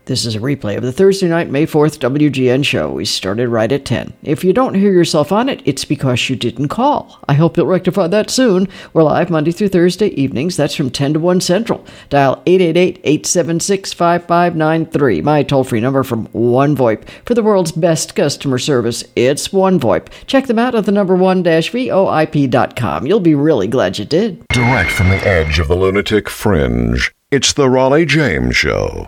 This is a replay of the Thursday night, May 4th WGN show. We started right at 10. If you don't hear yourself on it, it's because you didn't call. I hope you'll rectify that soon. We're live Monday through Thursday evenings. That's from 10 to 1 Central. Dial 888-876-5593. My toll-free number from OneVoIP. For the world's best customer service, it's OneVoIP. Check them out at the number 1-VOIP.com. You'll be really glad you did. Direct from the edge of the lunatic fringe, it's the Raleigh James Show.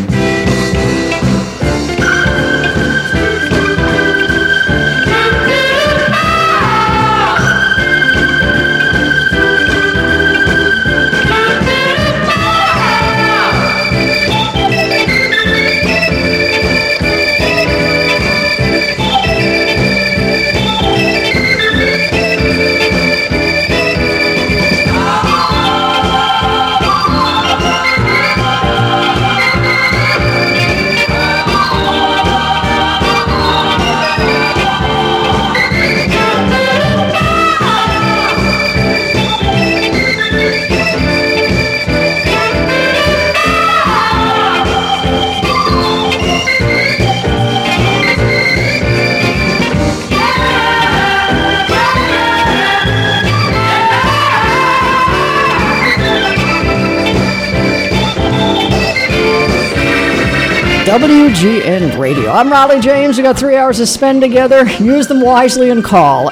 WGN Radio. I'm Raleigh James. We got 3 hours to spend together. Use them wisely and call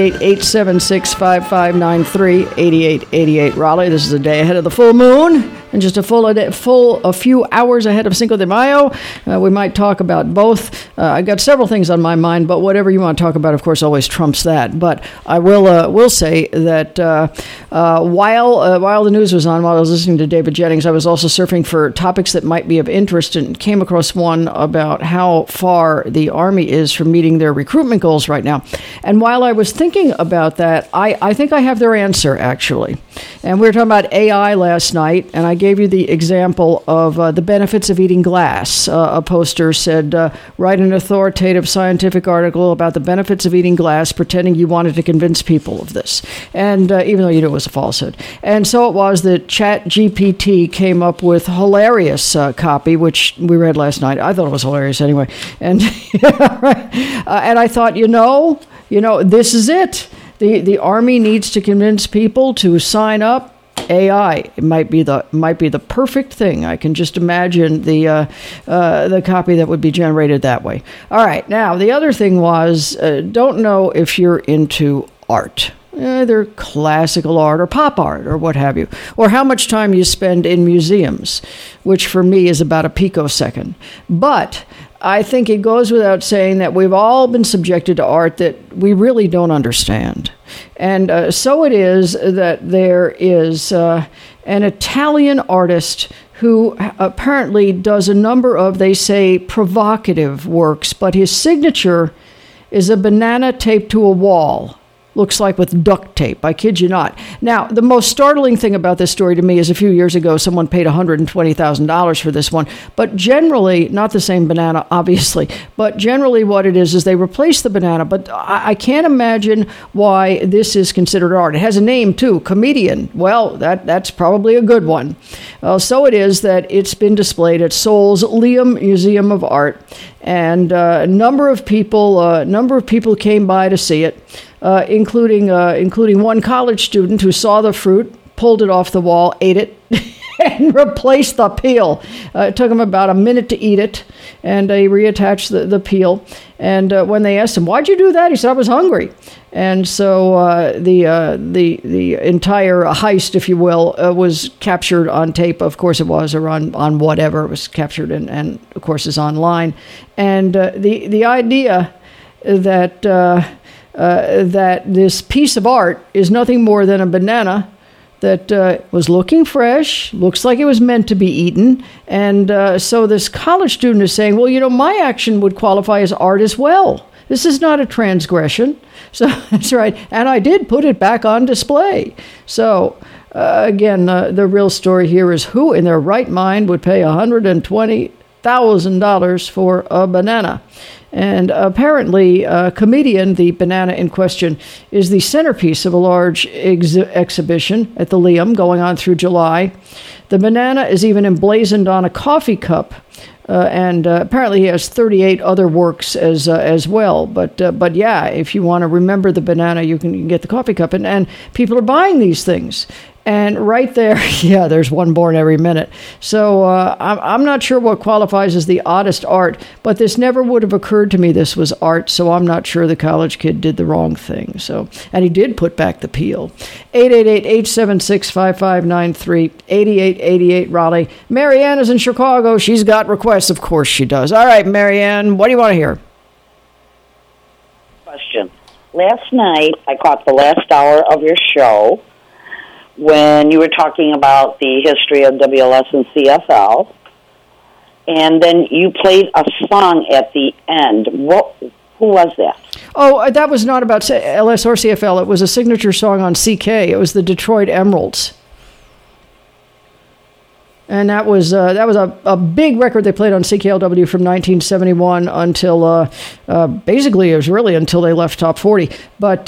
888-876-5593, 8888 Raleigh. This is a day ahead of the full moon and just a few hours ahead of Cinco de Mayo. We might talk about both. I've got several things on my mind, but whatever you want to talk about, of course, always trumps that. But I will say that while the news was on, while I was listening to David Jennings, I was also surfing for topics that might be of interest and came across one about how far the Army is from meeting their recruitment goals right now. And while I was thinking about that, I think I have their answer, actually. And we were talking about AI last night, and I gave you the example of the benefits of eating glass. A poster said, write an authoritative scientific article about the benefits of eating glass, pretending you wanted to convince people of this. And even though you knew it was a falsehood. And so it was that ChatGPT came up with hilarious copy, which we read last night. I thought it was hilarious anyway. And, and I thought, you know, this is it. The Army needs to convince people to sign up. AI, it might be the perfect thing. I can just imagine the copy that would be generated that way. All right, now the other thing was, don't know if you're into art, either classical art or pop art or what have you, or how much time you spend in museums, which for me is about a picosecond. But I think it goes without saying that we've all been subjected to art that we really don't understand. And so it is that there is an Italian artist who apparently does a number of, they say, provocative works, but his signature is a banana taped to a wall. Looks like with duct tape. I kid you not. Now, the most startling thing about this story to me is a few years ago, someone paid $120,000 for this one. But generally, not the same banana, obviously, but generally what it is they replace the banana. But I can't imagine why this is considered art. It has a name, too, comedian. Well, that's probably a good one. So it is that it's been displayed at Seoul's Liam Museum of Art. And a number of people came by to see it. Including one college student who saw the fruit, pulled it off the wall, ate it, and replaced the peel. It took him about a minute to eat it, and he reattached the peel. And when they asked him, "Why'd you do that?" he said, "I was hungry." And so the entire heist, if you will, was captured on tape. Of course it was, or on whatever. It was captured and of course is online. And the idea that this piece of art is nothing more than a banana that was looking fresh, looks like it was meant to be eaten. And so this college student is saying, well, my action would qualify as art as well. This is not a transgression. So that's right. And I did put it back on display. So again, the real story here is who in their right mind would pay $120,000 for a banana? And apparently, Comedian, the banana in question, is the centerpiece of a large exhibition at the Liam going on through July. The banana is even emblazoned on a coffee cup And apparently he has 38 other works as well. But yeah, if you want to remember the banana, you can get the coffee cup. And people are buying these things. And right there, yeah, there's one born every minute. So I'm not sure what qualifies as the oddest art, but this never would have occurred to me this was art, so I'm not sure the college kid did the wrong thing. So, and he did put back the peel. 888-876-5593, 8888 Raleigh. Marianne is in Chicago. She's got requests. Of course she does. All right, Marianne, what do you want to hear? Question. Last night, I caught the last hour of your show when you were talking about the history of WLS and CFL, and then you played a song at the end. Who was that? Oh, that was not about LS or CFL. It was a signature song on CK. It was the Detroit Emeralds. And that was a big record they played on CKLW from 1971 until, basically it was really until they left Top 40. But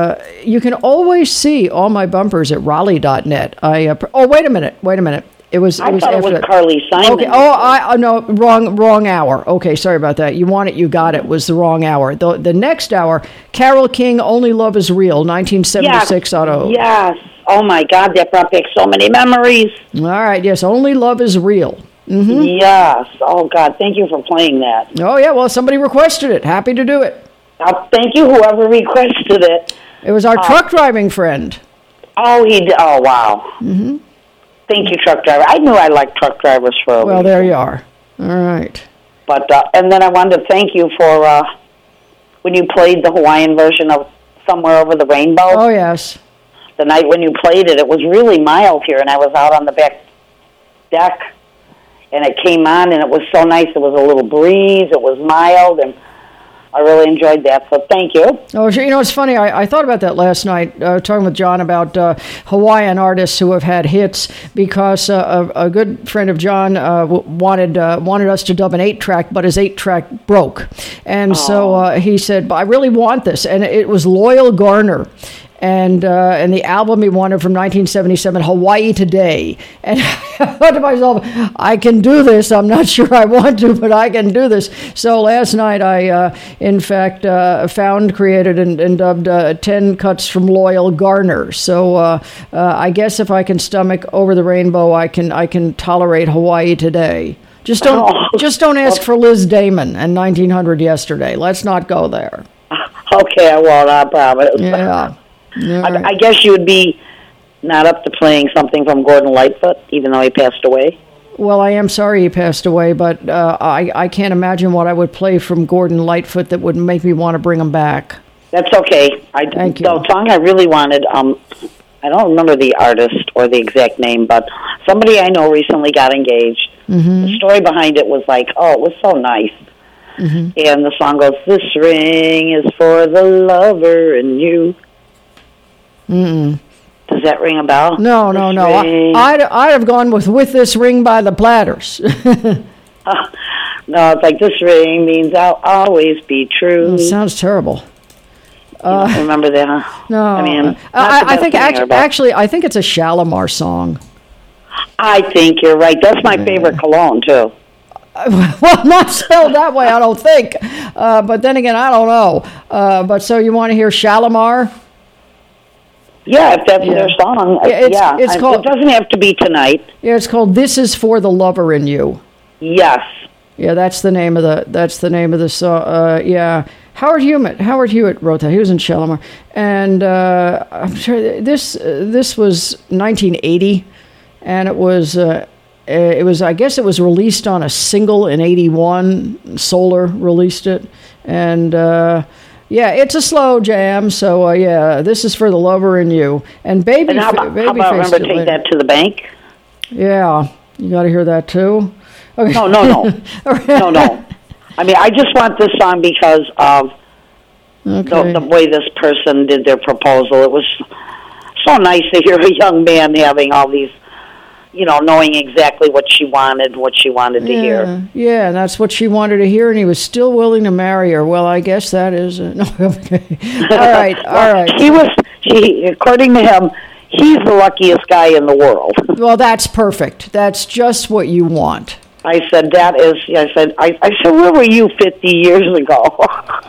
you can always see all my bumpers at Raleigh.net. Wait a minute. It was thought after it was that. Carly Simon. Okay. Oh, no, wrong hour. Okay, sorry about that. You want it, you got it. Was the wrong hour. The next hour, Carole King, "Only Love Is Real," 1976 auto. Yes. Oh my God, that brought back so many memories. All right. Yes, "Only Love Is Real." Mm-hmm. Yes. Oh God, thank you for playing that. Oh yeah. Well, somebody requested it. Happy to do it. Thank you, whoever requested it. It was our truck driving friend. Oh, he did. Oh wow. Mm-hmm. Thank you, truck driver. I knew I liked truck drivers for a Well, reason. there you are. All right. But and then I wanted to thank you for when you played the Hawaiian version of "Somewhere Over the Rainbow." Oh yes. The night when you played it, it was really mild here, and I was out on the back deck, and it came on, and it was so nice. It was a little breeze. It was mild, and I really enjoyed that, so thank you. Oh, sure. You know, it's funny. I thought about that last night, talking with John about Hawaiian artists who have had hits, because a good friend of John wanted us to dub an 8-track, but his 8-track broke. And so he said, I really want this. And it was Loyal Garner. And the album he wanted from 1977, Hawaii Today. And I thought to myself, I can do this. I'm not sure I want to, but I can do this. So last night I, in fact, created and dubbed 10 cuts from Loyal Garner. So I guess if I can stomach Over the Rainbow, I can tolerate Hawaii Today. Just don't ask for Liz Damon and 1900 Yesterday. Let's not go there. Okay, I won't. I promise. Yeah. Right. I guess you would be not up to playing something from Gordon Lightfoot, even though he passed away. Well, I am sorry he passed away, but I can't imagine what I would play from Gordon Lightfoot that would make me want to bring him back. That's okay. Thank you. The song I really wanted, I don't remember the artist or the exact name, but somebody I know recently got engaged. Mm-hmm. The story behind it was like, it was so nice. Mm-hmm. And the song goes, "This ring is for the lover in you." Mm-mm. Does that ring a bell? No. I'd have gone with This Ring by the Platters. No, it's like, "This ring means I'll always be true." It sounds terrible. You don't remember that, huh? No. I mean, I think actually, I think it's a Shalimar song. I think you're right. That's my favorite cologne, too. Well, not spelled that way, I don't think. But then again, I don't know. But so you want to hear Shalimar? Yeah, if that's their song. It's called, it doesn't have to be tonight. Yeah, it's called "This Is for the Lover in You." Yes. Yeah, that's the name of the song. Yeah, Howard Hewitt wrote that. He was in Shalimar, and I'm sure this was 1980, and it was I guess it was released on a single in '81. Solar released it, and. Yeah, it's a slow jam, so This Is for the Lover in You. And Baby. And how about Remember Take That to the Bank? Yeah, you got to hear that too. Okay. No. No. I mean, I just want this song because of the way this person did their proposal. It was so nice to hear a young man having all these, knowing exactly what she wanted to hear. Yeah, and that's what she wanted to hear, and he was still willing to marry her. Well, I guess that is... no, okay. All right. According to him, he's the luckiest guy in the world. Well, that's perfect. That's just what you want. I said, I said, where were you 50 years ago?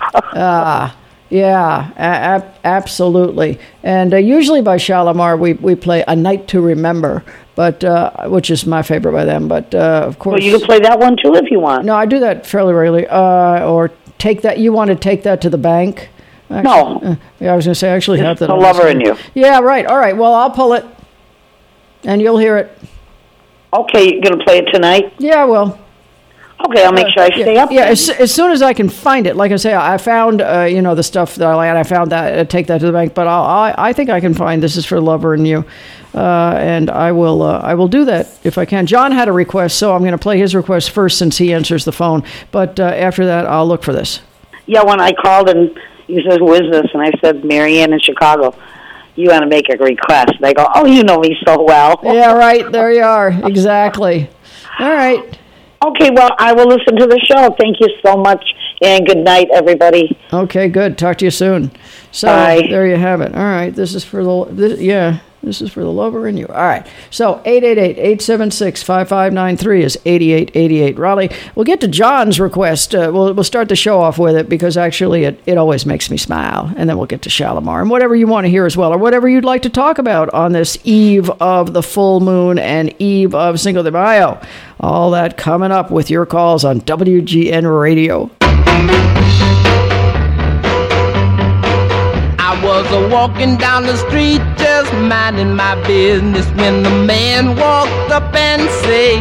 Yeah, absolutely. And usually by Shalimar, we play A Night to Remember, but which is my favorite by them. But of course, well, you can play that one too if you want. No, I do that fairly regularly. Or Take That. You want to Take That to the Bank? Actually, no. Yeah, I was going to say I actually have that. The Lover in You. Yeah, right. All right. Well, I'll pull it, and you'll hear it. Okay, you're going to play it tonight? Yeah, well. Okay, I'll make sure I stay up. Yeah, as soon as I can find it. Like I say, I found the stuff that I like, and I found that Take That to the Bank. But I think I can find This Is for Lover and You, and I will do that if I can. John had a request, so I'm going to play his request first since he answers the phone. But after that, I'll look for this. Yeah, when I called and he said, "Who is this?" and I said, "Marianne in Chicago. You want to make a request?" They go, "Oh, you know me so well." Yeah, right. There you are. Exactly. All right. Okay, well, I will listen to the show. Thank you so much, and good night, everybody. Okay, good. Talk to you soon. So Bye. There you have it. All right, this is for the Lover in You. All right, so 888-876-5593 is 8888 Raleigh. We'll get to John's request. We'll start the show off with it because actually it always makes me smile, and then we'll get to Shalimar and whatever you want to hear as well, or whatever you'd like to talk about on this eve of the full moon and eve of Cinco de Mayo. All that coming up with your calls on WGN Radio. I was walking down the street just minding my business when the man walked up and said,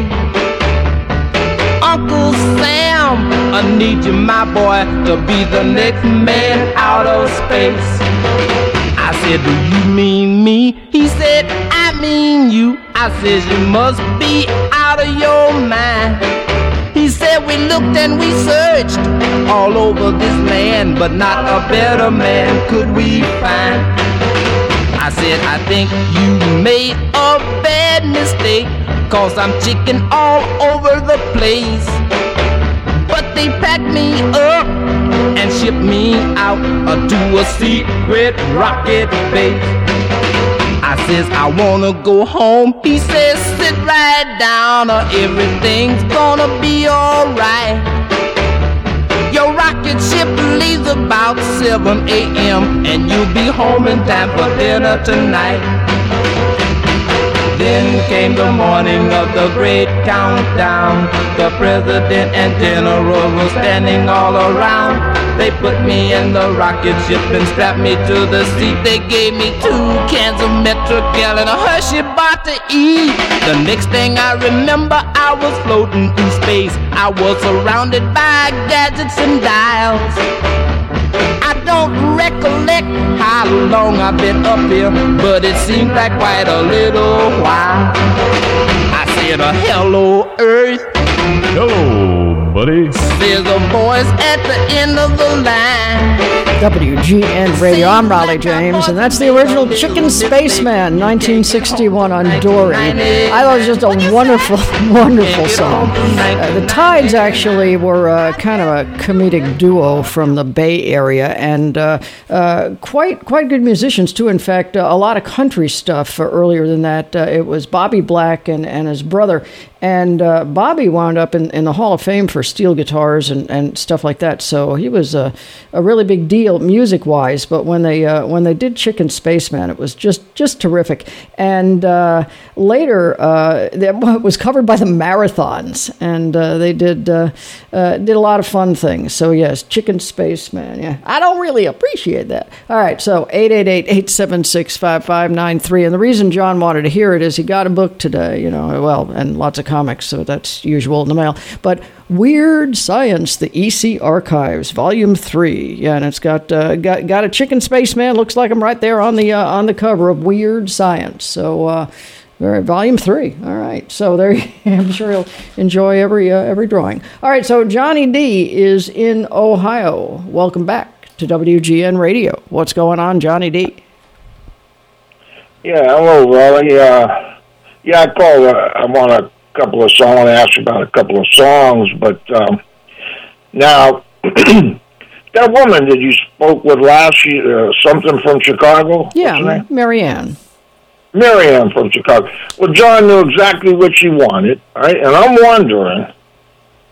"Uncle Sam, I need you, my boy, to be the next man out of space." I said, "Do you mean me?" He said, "I mean you." I said, "You must be out of your mind." He said, "We looked and we searched all over this land, but not a better man could we find." I said, "I think you made a bad mistake, 'cause I'm chicken all over the place." But they packed me up and shipped me out to a secret rocket base. I says, "I wanna go home." He says, "Sit right down or everything's gonna be alright. Your rocket ship leaves about 7 a.m. and you'll be home in time for dinner tonight." Then came the morning of the great countdown. The president and general were standing all around. They put me in the rocket ship and strapped me to the seat. They gave me 2 cans of Metrocal and a Hershey bar to eat. The next thing I remember, I was floating through space. I was surrounded by gadgets and dials. I don't recollect how long I've been up here, but it seemed like quite a little while. I said, "Hello, Earth." Hello, buddy. There's a voice at the end of the line. WGN Radio. I'm Raleigh James, and that's the original Chicken Spaceman, 1961 on Dory. I thought it was just a wonderful, wonderful song. The Tides actually were kind of a comedic duo from the Bay Area, and quite good musicians too. In fact, a lot of country stuff earlier than that. It was Bobby Black and his brother. And Bobby wound up in the Hall of Fame for steel guitars and stuff like that. So he was a really big deal music-wise. But when they did Chicken Spaceman, it was just terrific. And later, it was covered by the Marathons, and they did a lot of fun things. So yes, Chicken Spaceman. Yeah, I don't really appreciate that. All right, so 888-876-5593. And the reason John wanted to hear it is he got a book today. And lots of comics, so that's usual in the mail. But Weird Science, the EC Archives, Volume 3. Yeah, and it's got a Chicken Spaceman. Looks like him right there on the cover of Weird Science. So, Volume 3. All right. So there, I'm sure he'll enjoy every drawing. All right. So Johnny D is in Ohio. Welcome back to WGN Radio. What's going on, Johnny D? Yeah. Hello, Raleigh. Yeah, I called. I want a couple of songs. I want to ask you about a couple of songs, but now that woman that you spoke with last year, something from Chicago. Yeah, Marianne. Marianne from Chicago. Well, John knew exactly what she wanted, right? And I'm wondering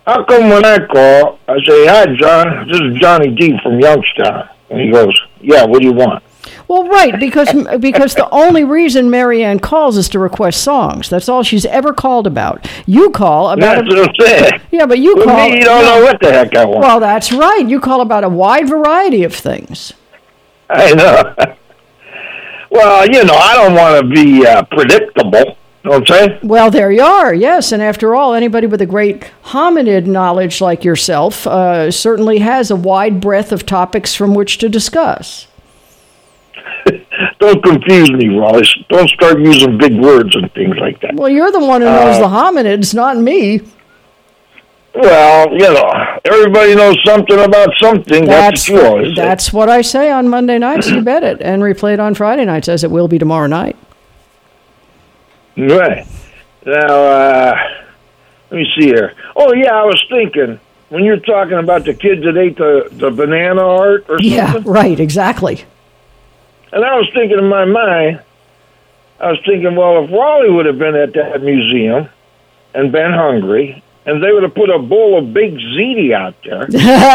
how come when I call, I say, "Hi, John, this is Johnny D from Youngstown," and he goes, "Yeah, what do you want?" Well, right, because the only reason Marianne calls is to request songs. That's all she's ever called about. You call about... That's what I'm saying. Yeah, but you With call... me, you don't know what the heck I want. Well, that's right. You call about a wide variety of things. I know. Well, I don't want to be predictable. You know what I'm saying? Well, there you are, yes. And after all, anybody with a great hominid knowledge like yourself certainly has a wide breadth of topics from which to discuss. Don't confuse me, Ross. Don't start using big words and things like that. Well, you're the one who knows the hominids, not me. Well, everybody knows something about something. That's what you always say. That's what I say on Monday nights, you bet it. And replayed on Friday nights, as it will be tomorrow night. Right. Now, let me see here. Oh, yeah, I was thinking, when you're talking about the kids that ate the banana art or something. Yeah, right, exactly. And I was thinking in my mind, well, if Raleigh would have been at that museum and been hungry, and they would have put a bowl of baked ziti out there,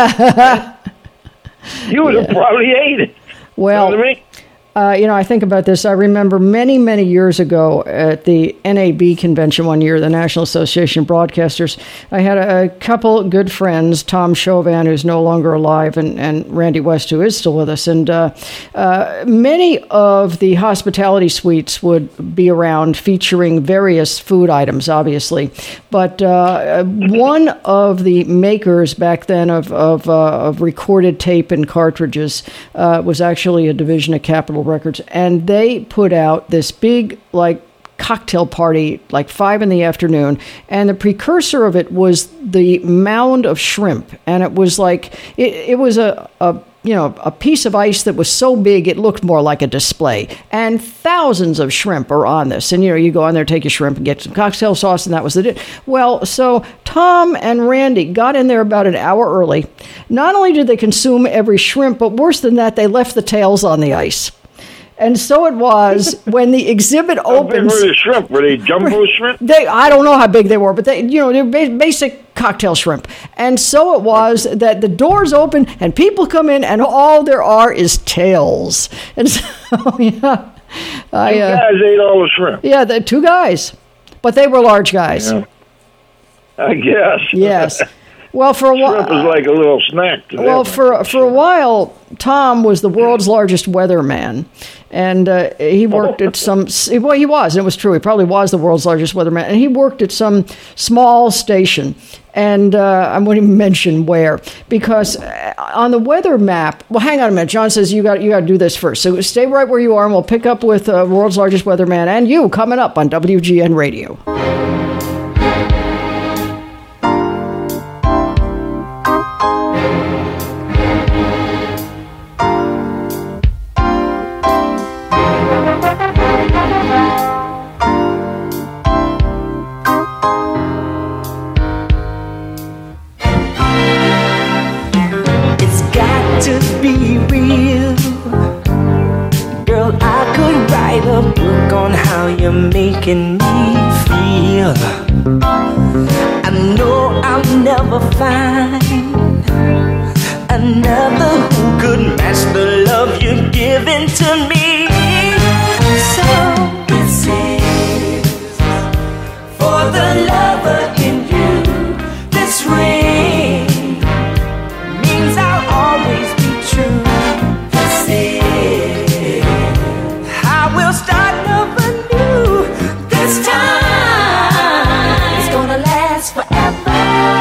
you would have probably ate it. Well, you know what I mean? I think about this. I remember many, many years ago at the NAB convention one year, the National Association of Broadcasters, I had a couple good friends, Tom Chauvin, who's no longer alive, and Randy West, who is still with us. And many of the hospitality suites would be around featuring various food items, obviously. But one of the makers back then of recorded tape and cartridges was actually a division of Capitol Records, and they put out this big cocktail party 5 p.m, and the precursor of it was the mound of shrimp, and it was it was a piece of ice that was so big it looked more like a display, and thousands of shrimp are on this. And you go on there, take your shrimp and get some cocktail sauce, and that was it. Well, so Tom and Randy got in there about an hour early. Not only did they consume every shrimp, but worse than that, they left the tails on the ice. And so it was when the exhibit opens. How big were the shrimp? Were they jumbo shrimp? I don't know how big they were, but they're basic cocktail shrimp. And so it was that the doors open and people come in, and all there are is tails. And so, yeah, Two guys ate all the shrimp. Yeah, the 2 guys, but they were large guys. Yeah. I guess. Yes. Well, for a while, shrimp is like a little snack to them. Well, for a while, Tom was the world's largest weatherman, and he worked at some. Well, he was, and it was true. He probably was the world's largest weatherman, and he worked at some small station. And I won't even mention where, because on the weather map. Well, hang on a minute. John says you got to do this first. So stay right where you are, and we'll pick up with world's largest weatherman and you coming up on WGN Radio. Making me feel I know I'll never find another who could match the love you're giving to me. So this is for the lover in you. This ring means I'll always be true. This is I will start over new. This time it's gonna last forever.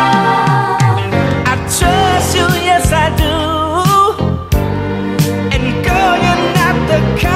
I trust you, yes I do. And girl, you're not the kind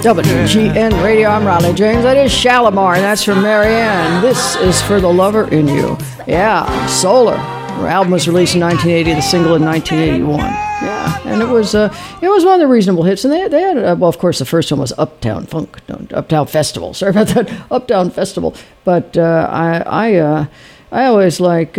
WGN Radio, I'm Riley James. That is Shalimar, and that's from Marianne. This is For the Lover in You. Yeah, Solar. Her album was released in 1980, the single in 1981. Yeah, and it was one of the reasonable hits. And they had, well, of course, the first one was Uptown Funk, no, Uptown Festival. Sorry about that, Uptown Festival. But I always like,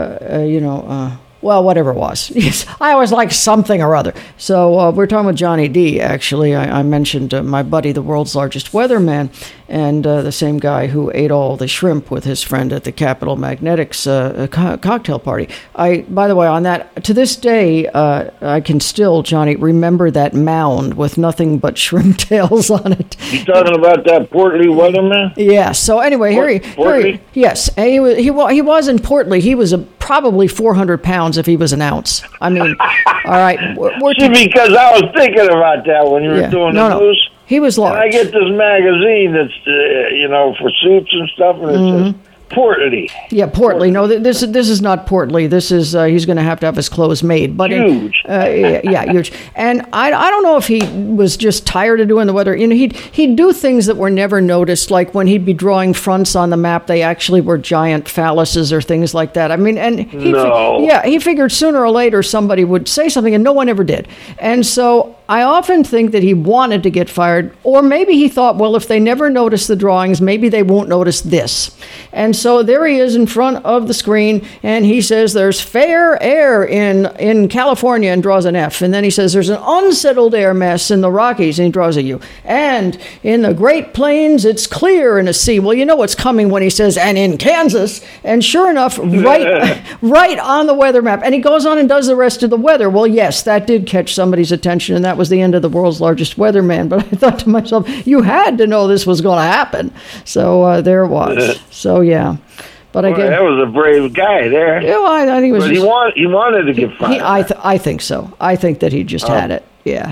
well, whatever it was. Yes, I always like something or other. So we're talking with Johnny D, actually. I mentioned my buddy, the world's largest weatherman, and the same guy who ate all the shrimp with his friend at the Capitol Magnetics cocktail party. By the way, on that, to this day, I can still, Johnny, remember that mound with nothing but shrimp tails on it. You talking about that portly weatherman? Yeah. So anyway, here yes, and he was in Portly. He was probably 400 pounds if he was an ounce. I mean, all right. See, because I was thinking about that when you were doing the news. He was large. And I get this magazine that's, for suits and stuff, and it says Portly. Yeah, Portly. No, this is not Portly. This is he's going to have his clothes made. But huge. Huge. And I don't know if he was just tired of doing the weather. You know, he'd do things that were never noticed, like when he'd be drawing fronts on the map, they actually were giant phalluses or things like that. I mean, and he figured sooner or later somebody would say something, and no one ever did. And so I often think that he wanted to get fired, or maybe he thought, well, if they never notice the drawings, maybe they won't notice this. And so there he is in front of the screen, and he says there's fair air in California, and draws an F. And then he says there's an unsettled air mass in the Rockies, and he draws a U. And in the Great Plains, it's clear in a C. Well, you know what's coming when he says, and in Kansas. And sure enough, right on the weather map. And he goes on and does the rest of the weather. Well, yes, that did catch somebody's attention, and that was the end of the world's largest weatherman. But I thought to myself, you had to know this was going to happen. So there it was. So, yeah. But I guess that was a brave guy there. Yeah, well, I think he was. But he wanted to get fired. I think so. I think that he just had it. Yeah.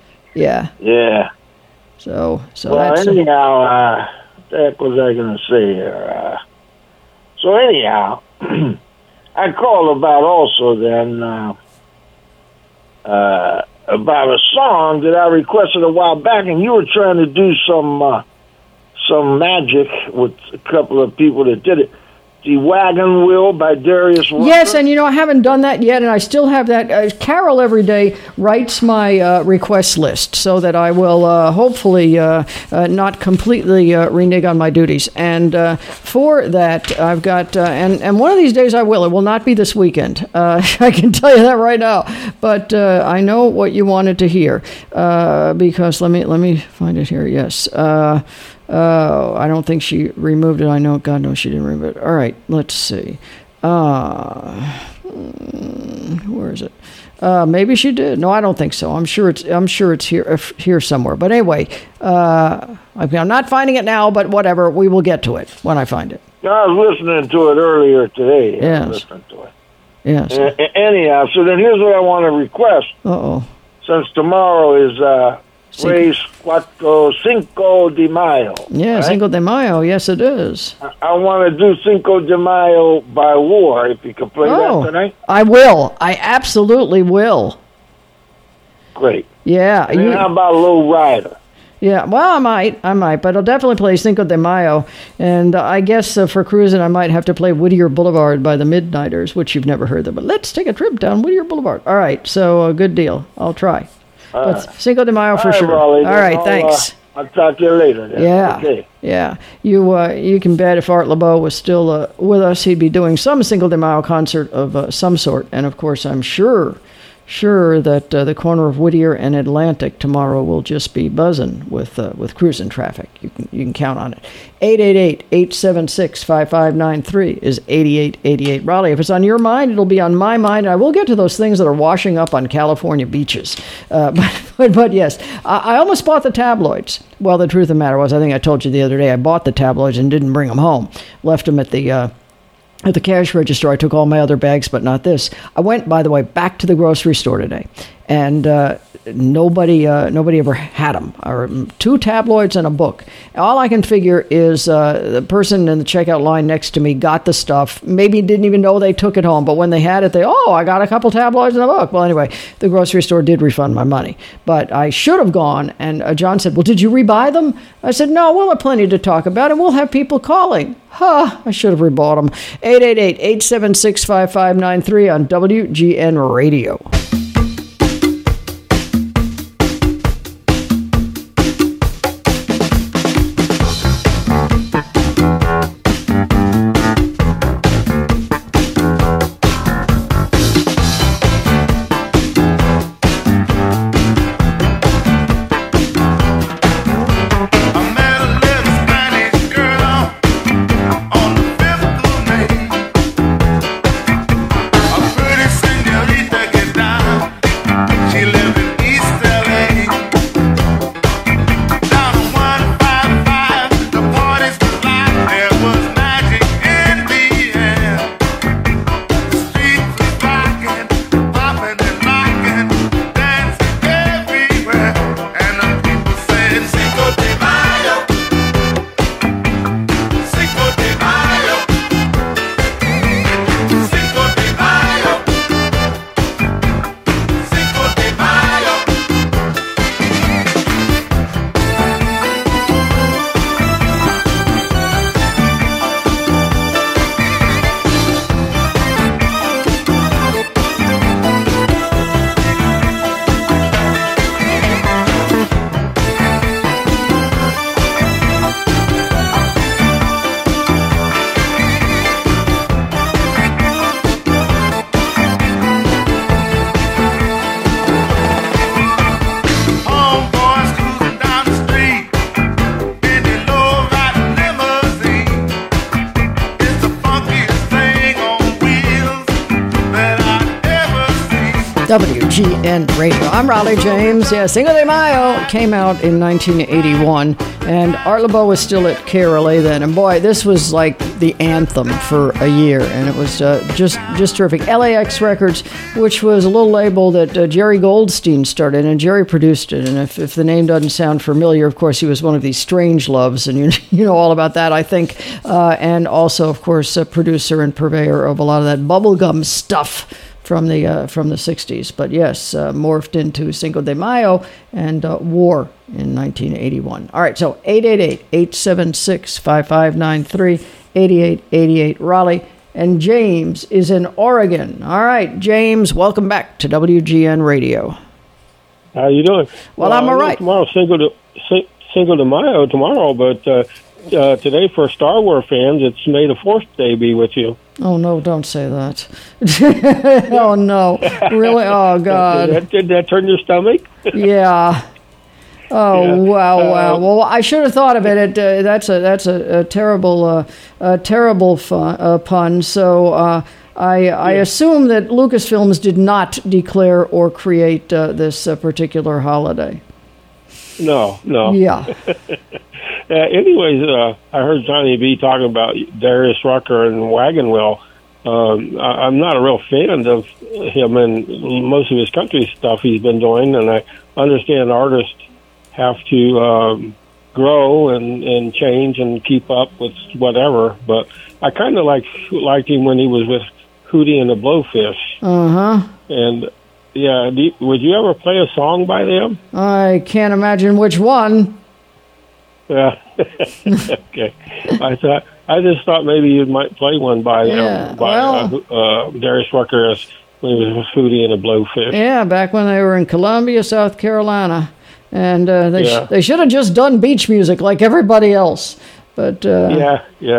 So well, that's anyhow, what was I going to say here? So anyhow, I called about also then about a song that I requested a while back, and you were trying to do some magic with a couple of people that did it. The Wagon Wheel by Darius Rucker. Yes, and I haven't done that yet, and I still have that. Carol every day writes my request list so that I will hopefully not completely renege on my duties. And for that, I've got, and one of these days I will. It will not be this weekend. I can tell you that right now. But I know what you wanted to hear because let me find it here. Yes. I don't think she removed it. I know, God knows she didn't remove it. All right, let's see. Where is it? Maybe she did. No, I don't think so. I'm sure it's here somewhere. But anyway, I'm not finding it now. But whatever, we will get to it when I find it. I was listening to it earlier today. Yes. I was listening to it. Yes. Anyhow, so then here's what I want to request. Since tomorrow is Cinco de Mayo. Yeah, right? Cinco de Mayo. Yes, it is. I want to do Cinco de Mayo by War, if you can play that tonight. I will. I absolutely will. Great. Yeah. And how about Low Rider? Yeah, well, I might, but I'll definitely play Cinco de Mayo. And I guess for cruising, I might have to play Whittier Boulevard by the Midnighters, which you've never heard of. But let's take a trip down Whittier Boulevard. All right, so good deal. I'll try. Cinco de Mayo for sure. Raleigh, all right, thanks. I'll talk to you later. Then. Yeah, okay. Yeah. You can bet if Art LeBeau was still with us, he'd be doing some Cinco de Mayo concert of some sort. And of course, I'm sure that the corner of Whittier and Atlantic tomorrow will just be buzzing with cruising traffic. You can count on it. 888-876-5593 is 8888 Raleigh. If it's on your mind, it'll be on my mind. I will get to those things that are washing up on California beaches. But yes, I almost bought the tabloids. Well, the truth of the matter was, I think I told you the other day, I bought the tabloids and didn't bring them home. Left them at the cash register. I took all my other bags, but not this. I went, by the way, back to the grocery store today. And nobody ever had them. Or 2 tabloids and a book. All I can figure is the person in the checkout line next to me got the stuff. Maybe didn't even know they took it home, but when they had it, I got a couple tabloids and a book. Well, anyway, the grocery store did refund my money, but I should have gone. And John said, "Well, did you rebuy them?" I said, "No, we'll have plenty to talk about, and we'll have people calling." I should have rebought them. 888-876-5593 on WGN Radio. WGN Radio. I'm Raleigh James. Yeah, Cinco de Mayo came out in 1981, and Art Laboe was still at KRLA then. And boy, this was like the anthem for a year, and it was just terrific. LAX Records, which was a little label that Jerry Goldstein started, and Jerry produced it. And if the name doesn't sound familiar, of course, he was one of these Strangeloves, and you know all about that, I think. And also, of course, a producer and purveyor of a lot of that bubblegum stuff from the 60s. But yes, morphed into Cinco de Mayo and War in 1981. All right, so 888-876-5593, 8888 Raleigh. And James is in Oregon. All right, James, welcome back to WGN Radio. How you doing? Well, I'm all right. Tomorrow, Cinco de Mayo tomorrow, but today for Star Wars fans, it's May the 4th Day be with you. Oh, no, don't say that. Oh, no. Really? Oh, God. Did that turn your stomach? Yeah. Oh, yeah. Wow. Well, I should have thought of it. That's a terrible pun. So I assume that Lucasfilms did not declare or create this particular holiday. No. Yeah. Anyways, I heard Johnny B talking about Darius Rucker and Wagon Wheel. I'm not a real fan of him and most of his country stuff he's been doing, and I understand artists have to grow and change and keep up with whatever, but I kind of liked him when he was with Hootie and the Blowfish. Uh-huh. And, yeah, would you ever play a song by them? I can't imagine which one. Yeah. Okay. I just thought maybe you might play one by Darius Rucker when he was with Hootie and the Blowfish. Yeah, back when they were in Columbia, South Carolina, and they should have just done beach music like everybody else. But yeah.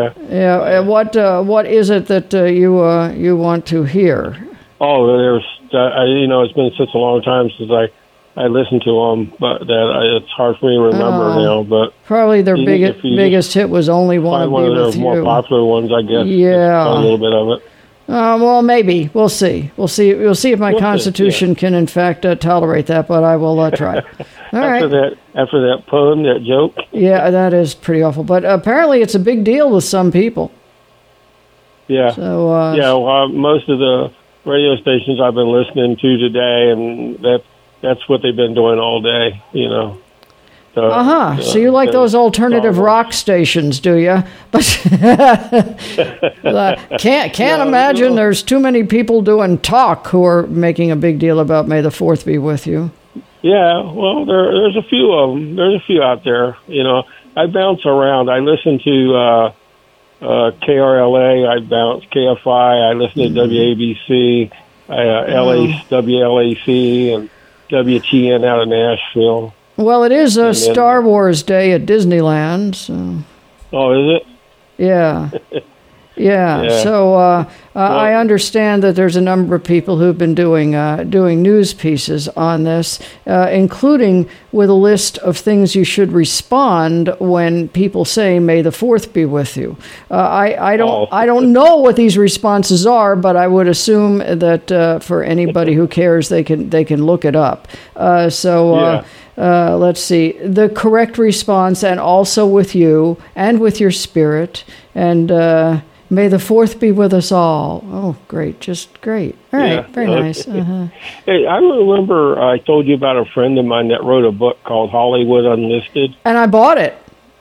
What is it that you want to hear? Oh, it's been such a long time since I listened to them, but it's hard for me to remember now. But probably their biggest hit was "Only Wanna Be With You." One of their more popular ones, I guess. Yeah, a little bit of it. Well, maybe we'll see. We'll see if my constitution can, in fact, tolerate that. But I will try. All right. After that pun, that joke. Yeah, that is pretty awful. But apparently, it's a big deal with some people. Yeah. So most of the radio stations I've been listening to today, and that's what they've been doing all day, you know. So you like those alternative rock stations, do you? But can't imagine there's too many people doing talk who are making a big deal about May the 4th be with you. Yeah, well, there's a few of them. There's a few out there, you know. I bounce around. I listen to KRLA. I bounce KFI. I listen to WABC, WLAC, and WTN out of Nashville. Well, it is a Star Wars Day at Disneyland. So. Oh, is it? Yeah. Yeah. So I understand that there's a number of people who've been doing news pieces on this, including with a list of things you should respond when people say "May the 4th be with you." I don't know what these responses are, but I would assume that for anybody who cares, they can look it up. Let's see, the correct response, and also with you and with your spirit, and may the 4th be with us all. Oh, great, just great. All right, very nice. Uh-huh. Hey, I remember I told you about a friend of mine that wrote a book called Hollywood Unlisted. And I bought it.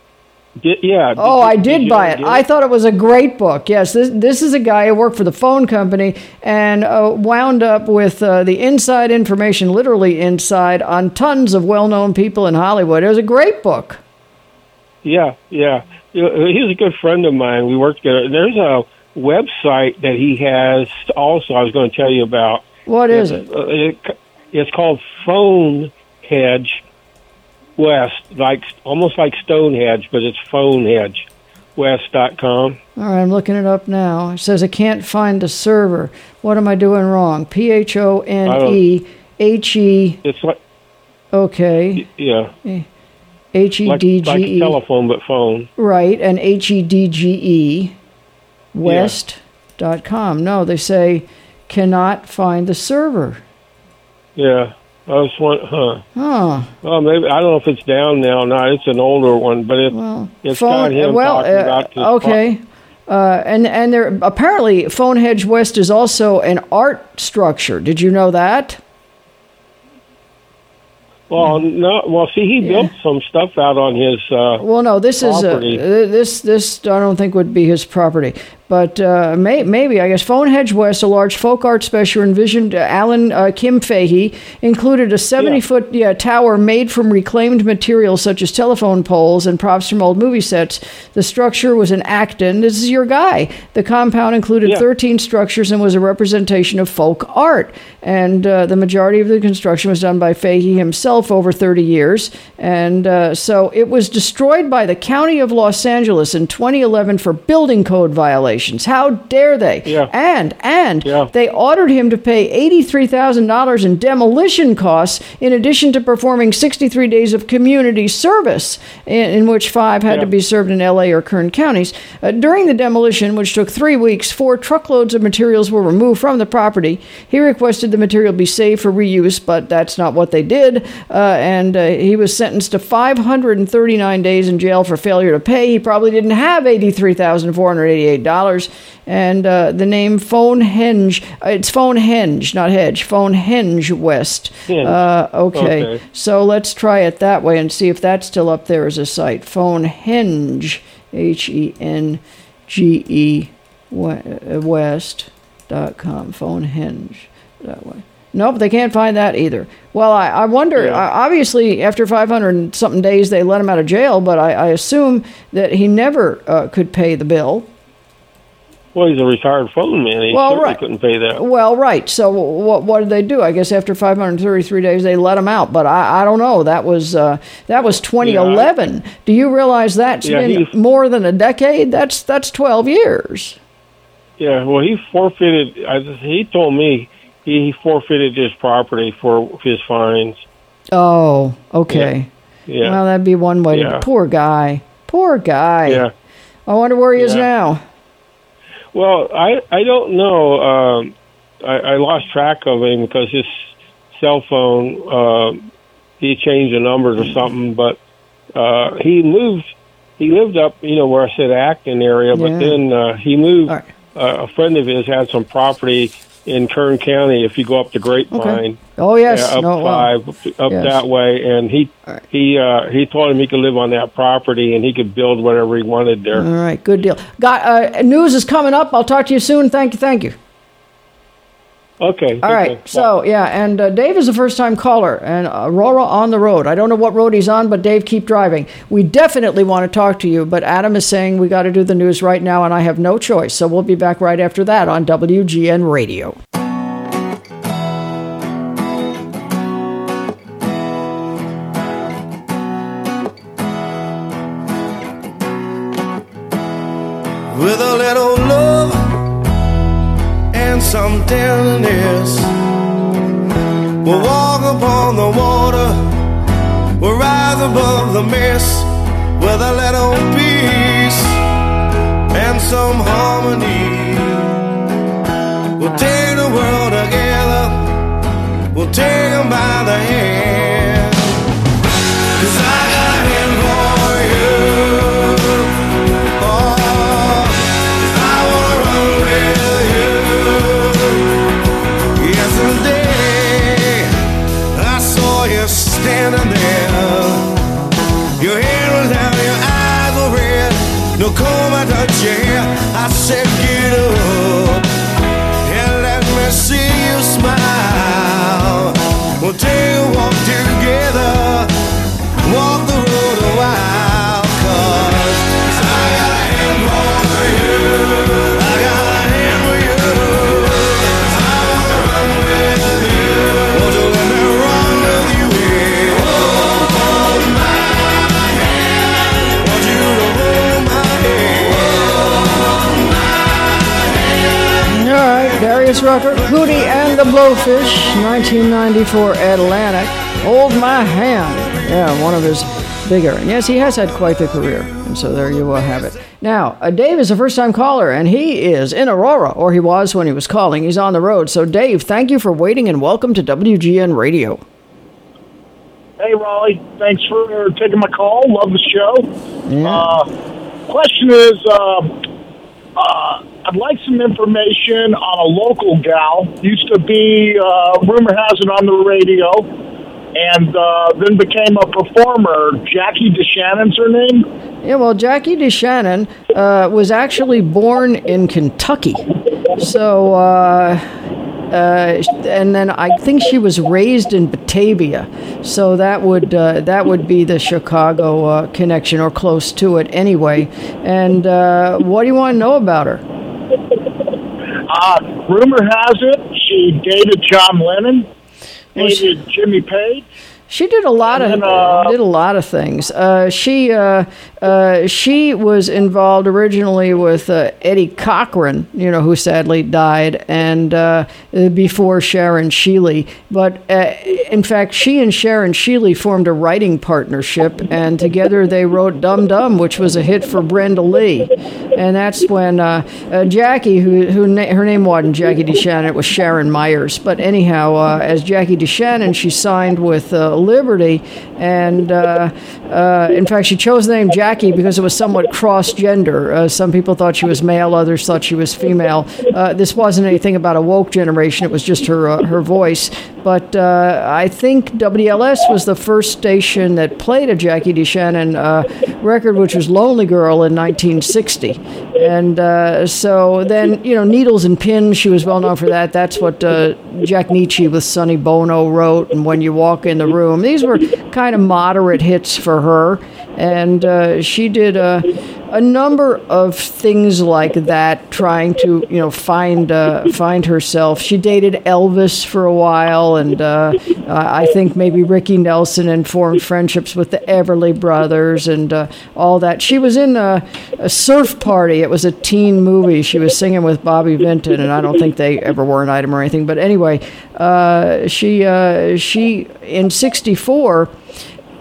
I did buy it. I thought it was a great book. Yes, this is a guy who worked for the phone company and wound up with the inside information, literally inside, on tons of well-known people in Hollywood. It was a great book. Yeah. He's a good friend of mine. We worked together. There's a website that he has also I was going to tell you about. What is it? It's called Phone Hedge West, almost like Stonehenge, but it's PhoneHedgeWest.com. All right, I'm looking it up now. It says I can't find the server. What am I doing wrong? PHONEHE. It's like. Okay. Yeah. HEDGE. Like telephone, but phone. Right, and HEDGE West.com. No, they say cannot find the server. Yeah. I was wondering, Well, maybe I don't know if it's down now or not. It's an older one, but it's got him talking about this. Okay. And there apparently Phonehedge West is also an art structure. Did you know that? Well, no. Well, see, he built some stuff out on his. This property. Is this I don't think would be his property, but maybe I guess Phonehedge West, a large folk art special envisioned Alan Kim Fahey, included a 70-foot tower made from reclaimed materials such as telephone poles and props from old movie sets. The structure was in Acton. This is your guy. The compound included 13 structures and was a representation of folk art. And the majority of the construction was done by Fahey himself over 30 years. And so it was destroyed by the County of Los Angeles in 2011 for building code violations. How dare they? Yeah. And they ordered him to pay $83,000 in demolition costs in addition to performing 63 days of community service, in which 5 had to be served in L.A. or Kern counties. During the demolition, which took 3 weeks, 4 truckloads of materials were removed from the property. He requested the material be saved for reuse, but that's not what they did. And he was sentenced to 539 days in jail for failure to pay. He probably didn't have $83,488. And the name Phonehenge, it's Phonehenge, not Hedge, Phonehenge West. Okay, so let's try it that way and see if that's still up there as a site. Phonehenge, HENGE West.com, Phonehenge, that way. Nope, they can't find that either. Well, I wonder, obviously, after 500-something days, they let him out of jail, but I assume that he never could pay the bill. Well, he's a retired phone man. He certainly couldn't pay that. Well, right. So what did they do? I guess after 533 days, they let him out. But I don't know. That was 2011. Do you realize that's been more than a decade? That's 12 years. Yeah, well, he forfeited, he told me, he forfeited his property for his fines. Oh, okay. Yeah. Well, that'd be one way to... Poor guy. Yeah. I wonder where he is now. Well, I don't know. I lost track of him because his cell phone, he changed the numbers or something, but he lived up, where I said Acton area, but then he moved. A friend of his had some property in Kern County. If you go up the Grapevine, okay. Oh yes, up that way, and he told him he could live on that property and he could build whatever he wanted there. All right, good deal. Got news is coming up. I'll talk to you soon. Thank you. Okay. All right. So, and Dave is a first-time caller, and Aurora on the road. I don't know what road he's on, but Dave, keep driving. We definitely want to talk to you, but Adam is saying we got to do the news right now, and I have no choice. So we'll be back right after that on WGN Radio. With a little love and some tenderness, we'll walk upon the water, we'll rise above the mist. With a little peace and some harmony, we'll take the world together, we'll take them by the hand. 'Cause I got him for you. Standing there, your head was down, your eyes were red, no comb I touched your hair. I said get up and let me see you smile. We'll take a walk together, walk the road a while, 'cause I got a hand for you, I got a hand for you, I wanna run with you, won't you let me run with you? Darius Rucker, Hootie and the Blowfish, 1994 Atlantic. Hold My Hand. Yeah, one of his bigger. And yes, he has had quite the career. And so there you have it. Now, Dave is a first-time caller, and he is in Aurora, or he was when he was calling. He's on the road. So, Dave, thank you for waiting, and welcome to WGN Radio. Hey, Raleigh. Thanks for taking my call. Love the show. Yeah. Question is, I'd like some information on a local gal. Used to be, rumor has it, on the radio, and then became a performer. Jackie DeShannon's her name? Yeah, well, Jackie DeShannon was actually born in Kentucky. So, and then I think she was raised in Batavia. So that would be the Chicago connection, or close to it anyway. And what do you want to know about her? Rumor has it she dated John Lennon, dated Jimmy Page. She did a lot of things. She was involved originally with Eddie Cochran, who sadly died, and before Sharon Shealy. But in fact, she and Sharon Shealy formed a writing partnership, and together they wrote Dum Dum, which was a hit for Brenda Lee. And that's when Jackie, her name wasn't Jackie DeShannon, it was Sharon Myers. But anyhow, as Jackie DeShannon, she signed with Liberty, and in fact, she chose the name Jackie because it was somewhat cross-gender. Some people thought she was male, others thought she was female. This wasn't anything about a woke generation; it was just her voice. But I think WLS was the first station that played a Jackie DeShannon record, which was "Lonely Girl" in 1960. And so then, Needles and Pins, she was well known for that. That's what Jack Nietzsche with Sonny Bono wrote, and When You Walk in the Room. These were kind of moderate hits for her. And she did a number of things like that, trying to, find herself. She dated Elvis for a while, and I think maybe Ricky Nelson, and formed friendships with the Everly Brothers and all that. She was in a Surf Party. It was a teen movie. She was singing with Bobby Vinton, and I don't think they ever were an item or anything. But anyway, she in '64.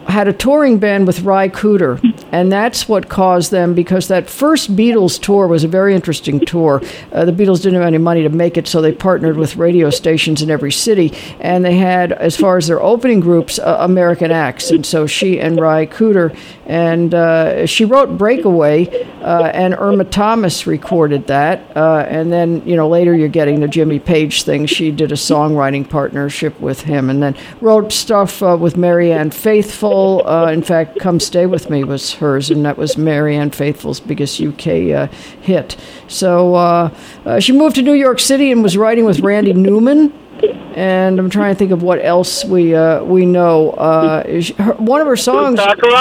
had a touring band with Ry Cooder, and that's what caused them, because that first Beatles tour was a very interesting tour. The Beatles didn't have any money to make it, so they partnered with radio stations in every city, and they had, as far as their opening groups, American acts, and so she and Ry Cooder, and she wrote Breakaway, and Irma Thomas recorded that, and then, later you're getting the Jimmy Page thing. She did a songwriting partnership with him, and then wrote stuff with Marianne Faithfull. In fact, Come Stay With Me was hers, and that was Marianne Faithfull's biggest UK hit. So she moved to New York City and was writing with Randy Newman. And I'm trying to think of what else we know. One of her songs.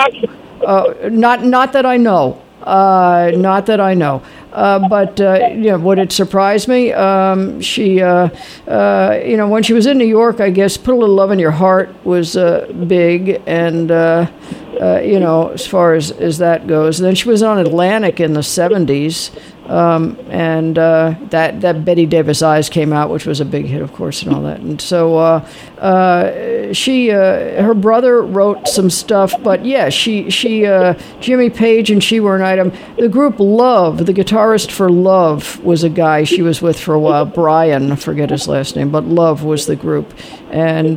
Not that I know. Not that I know. But would it surprise me? She, when she was in New York, I guess Put a Little Love in Your Heart was big, and as far as that goes. And then she was on Atlantic in the 70s, and that Betty Davis Eyes came out, which was a big hit, of course, and all that. And so she, her brother wrote some stuff, but yeah, she Jimmy Page and she were an item. The group Love, the guitarist for Love, was a guy she was with for a while. Brian, I forget his last name, but Love was the group, and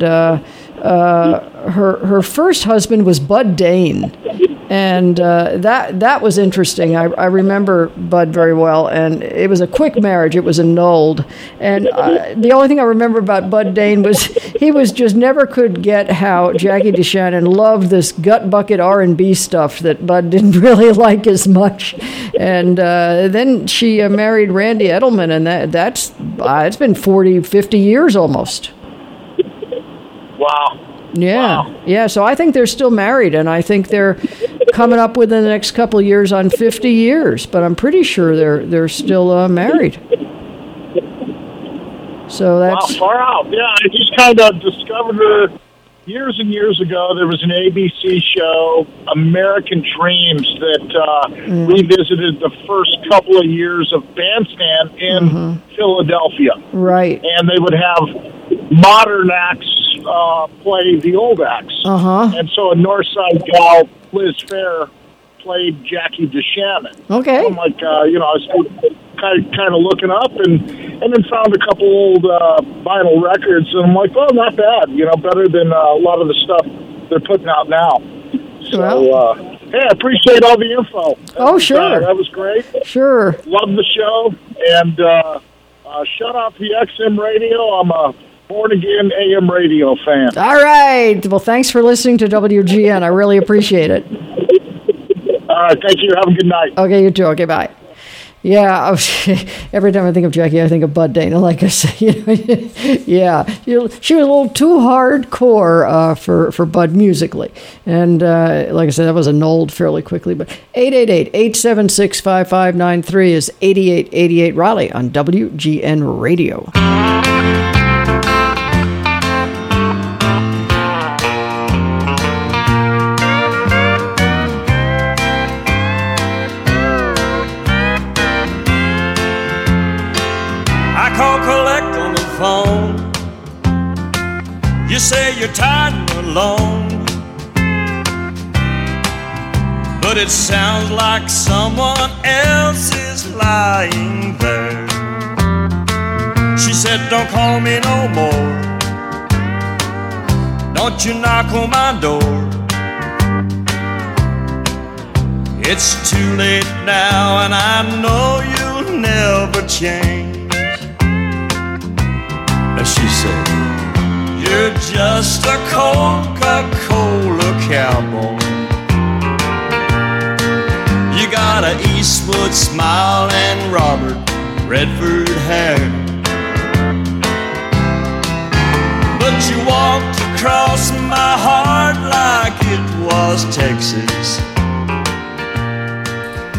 her first husband was Bud Dane, and that was interesting. I remember Bud very well, and it was a quick marriage. It was annulled, and the only thing I remember about Bud Dane was he was just never could get how Jackie DeShannon loved this gut bucket R&B stuff that Bud didn't really like as much, and then she married Randy Edelman, and that's it's been 40, 50 years almost. Wow. Yeah. Wow. Yeah. So I think they're still married, and I think they're coming up within the next couple of years on 50 years. But I'm pretty sure they're still married. So that's far out. Yeah, I just kind of discovered her years and years ago. There was an ABC show, American Dreams, that revisited the first couple of years of Bandstand in Philadelphia. Right. And they would have modern acts play the old acts. And so a Northside gal, Liz Fair, played Jackie DeShannon. Okay. I'm like, I was kind of looking up and then found a couple old vinyl records, and I'm like, oh, not bad. Better than a lot of the stuff they're putting out now. So, hey, I appreciate all the info. Sure. That was great. Sure. Love the show, and shut off the XM radio. I'm a born-again AM radio fan. All right. Well, thanks for listening to WGN. I really appreciate it. All right. Thank you. Have a good night. Okay, you too. Okay, bye. Yeah, every time I think of Jackie, I think of Bud Dane. Like I say, yeah, she was a little too hardcore for Bud musically, and like I said, that was annulled fairly quickly. But 888-876-5593 is 8888 Raleigh on WGN Radio. You say you're tired and alone, but it sounds like someone else is lying there. She said, don't call me no more, don't you knock on my door. It's too late now and I know you'll never change. And she said, you're just a Coca-Cola cowboy. You got an Eastwood smile and Robert Redford hair, but you walked across my heart like it was Texas,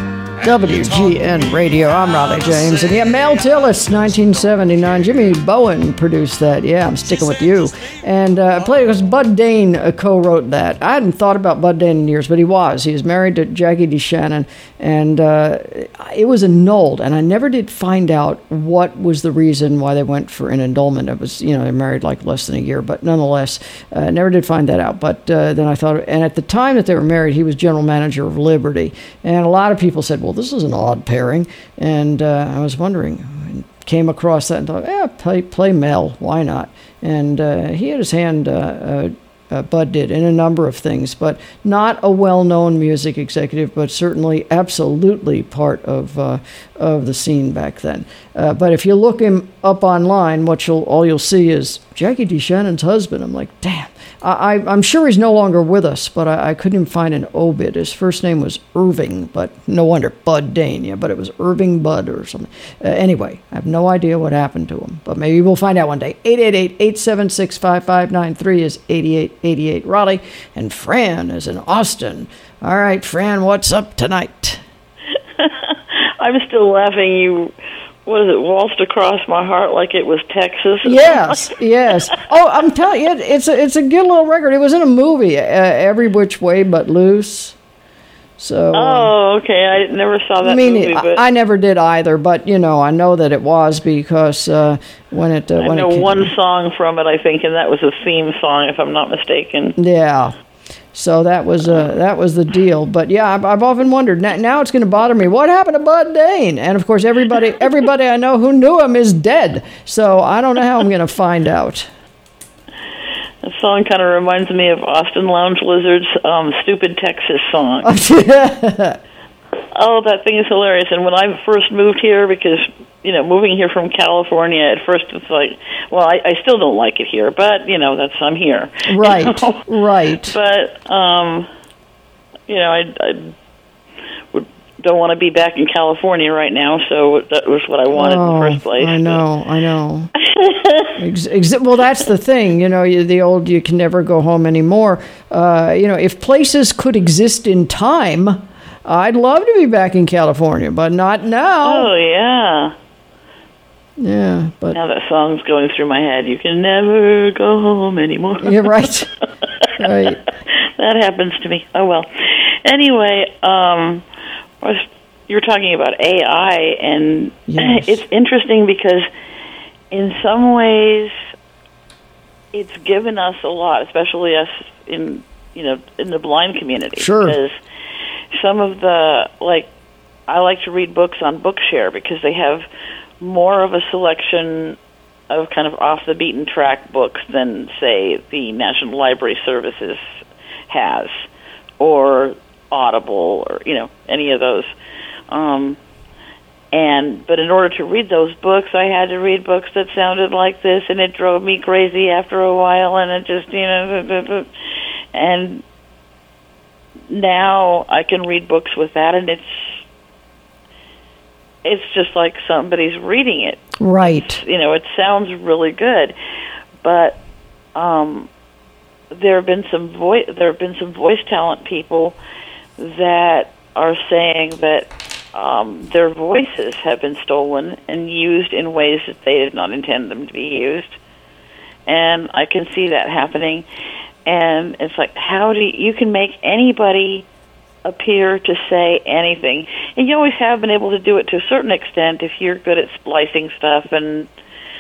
WGN Radio. I'm Raleigh James. And yeah, Mel Tillis, 1979. Jimmy Bowen produced that. Yeah, I'm sticking with you. And played because Bud Dane co-wrote that. I hadn't thought about Bud Dane in years, but he was. He was married to Jackie DeShannon. And it was annulled. And I never did find out what was the reason why they went for an annulment. It was, they're married like less than a year. But nonetheless, never did find that out. But then I thought, and at the time that they were married, he was general manager of Liberty. And a lot of people said, well, this is an odd pairing. And I was wondering, came across that and thought, play Mel, why not? And he had his hand, Bud did, in a number of things, but not a well-known music executive, but certainly absolutely part of the scene back then. But if you look him up online, all you'll see is Jackie DeShannon's husband. I'm like, damn. I'm sure he's no longer with us, but I couldn't even find an obit. His first name was Irving, but no wonder, Bud Dane, yeah, but it was Irving Bud or something. Anyway, I have no idea what happened to him, but maybe we'll find out one day. 888-876-5593 is 8888 Raleigh, and Fran is in Austin. All right, Fran, what's up tonight? I'm still laughing. What is it, waltzed across my heart like it was Texas? Yes. Oh, I'm telling you, it's a good little record. It was in a movie, Every Which Way But Loose. So. Oh, okay. I never saw that movie. But I never did either, but I know that it was because when it. I know one song from it, I think, and that was a theme song, if I'm not mistaken. Yeah. So that was the deal. But yeah, I've often wondered. Now it's going to bother me. What happened to Bud Dane? And of course, everybody I know who knew him is dead. So I don't know how I'm going to find out. The song kind of reminds me of Austin Lounge Lizard's "Stupid Texas" song. Oh, that thing is hilarious. And when I first moved here, because moving here from California, at first it's like, well, I still don't like it here, but I'm here. Right, right. But I don't want to be back in California right now, so that was what I wanted in the first place. I know. Well, that's the thing, you can never go home anymore. If places could exist in time, I'd love to be back in California, but not now. Oh, yeah. Yeah, but now that song's going through my head. You can never go home anymore. You're right. Right. That happens to me. Oh, well. Anyway, you're talking about AI, and yes. It's interesting because in some ways it's given us a lot, especially us in the blind community. Sure. Because some of I like to read books on Bookshare because they have more of a selection of kind of off-the-beaten-track books than, say, the National Library Services has, or Audible, or, any of those. But in order to read those books, I had to read books that sounded like this, and it drove me crazy after a while, and it just, and now I can read books with that, and it's just like somebody's reading it. Right. It sounds really good, but there have been some voice talent people that are saying that their voices have been stolen and used in ways that they did not intend them to be used, and I can see that happening. And it's like, you can make anybody appear to say anything, and you always have been able to do it to a certain extent if you're good at splicing stuff and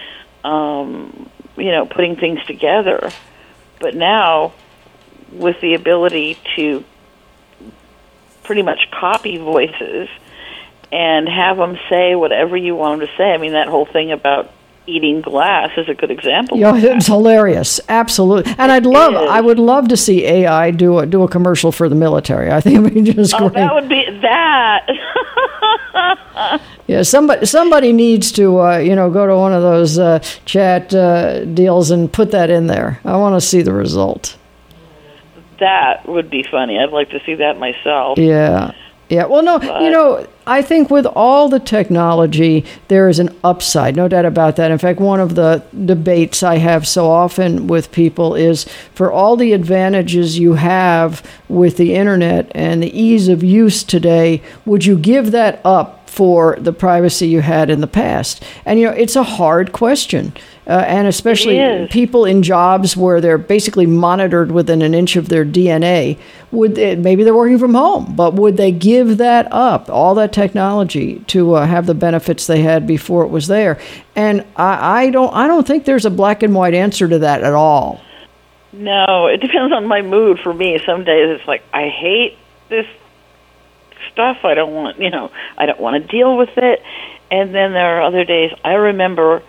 putting things together. But now, with the ability to pretty much copy voices and have them say whatever you want them to say, I mean, that whole thing about eating glass is a good example. It's hilarious, absolutely. And I would love to see AI do a commercial for the military. I think it would be just great. That would be that. Yeah, somebody needs to go to one of those chat deals and put that in there. I want to see the result. That would be funny. I'd like to see that myself. Yeah. Yeah, well, no, I think with all the technology, there is an upside, no doubt about that. In fact, one of the debates I have so often with people is, for all the advantages you have with the internet and the ease of use today, would you give that up for the privacy you had in the past? And, it's a hard question. And especially people in jobs where they're basically monitored within an inch of their DNA, maybe they're working from home, but would they give that up, all that technology, to have the benefits they had before it was there? And I don't think there's a black and white answer to that at all. No, it depends on my mood. For me, some days it's like, I hate this stuff. I don't want, I don't want to deal with it. And then there are other days. I remember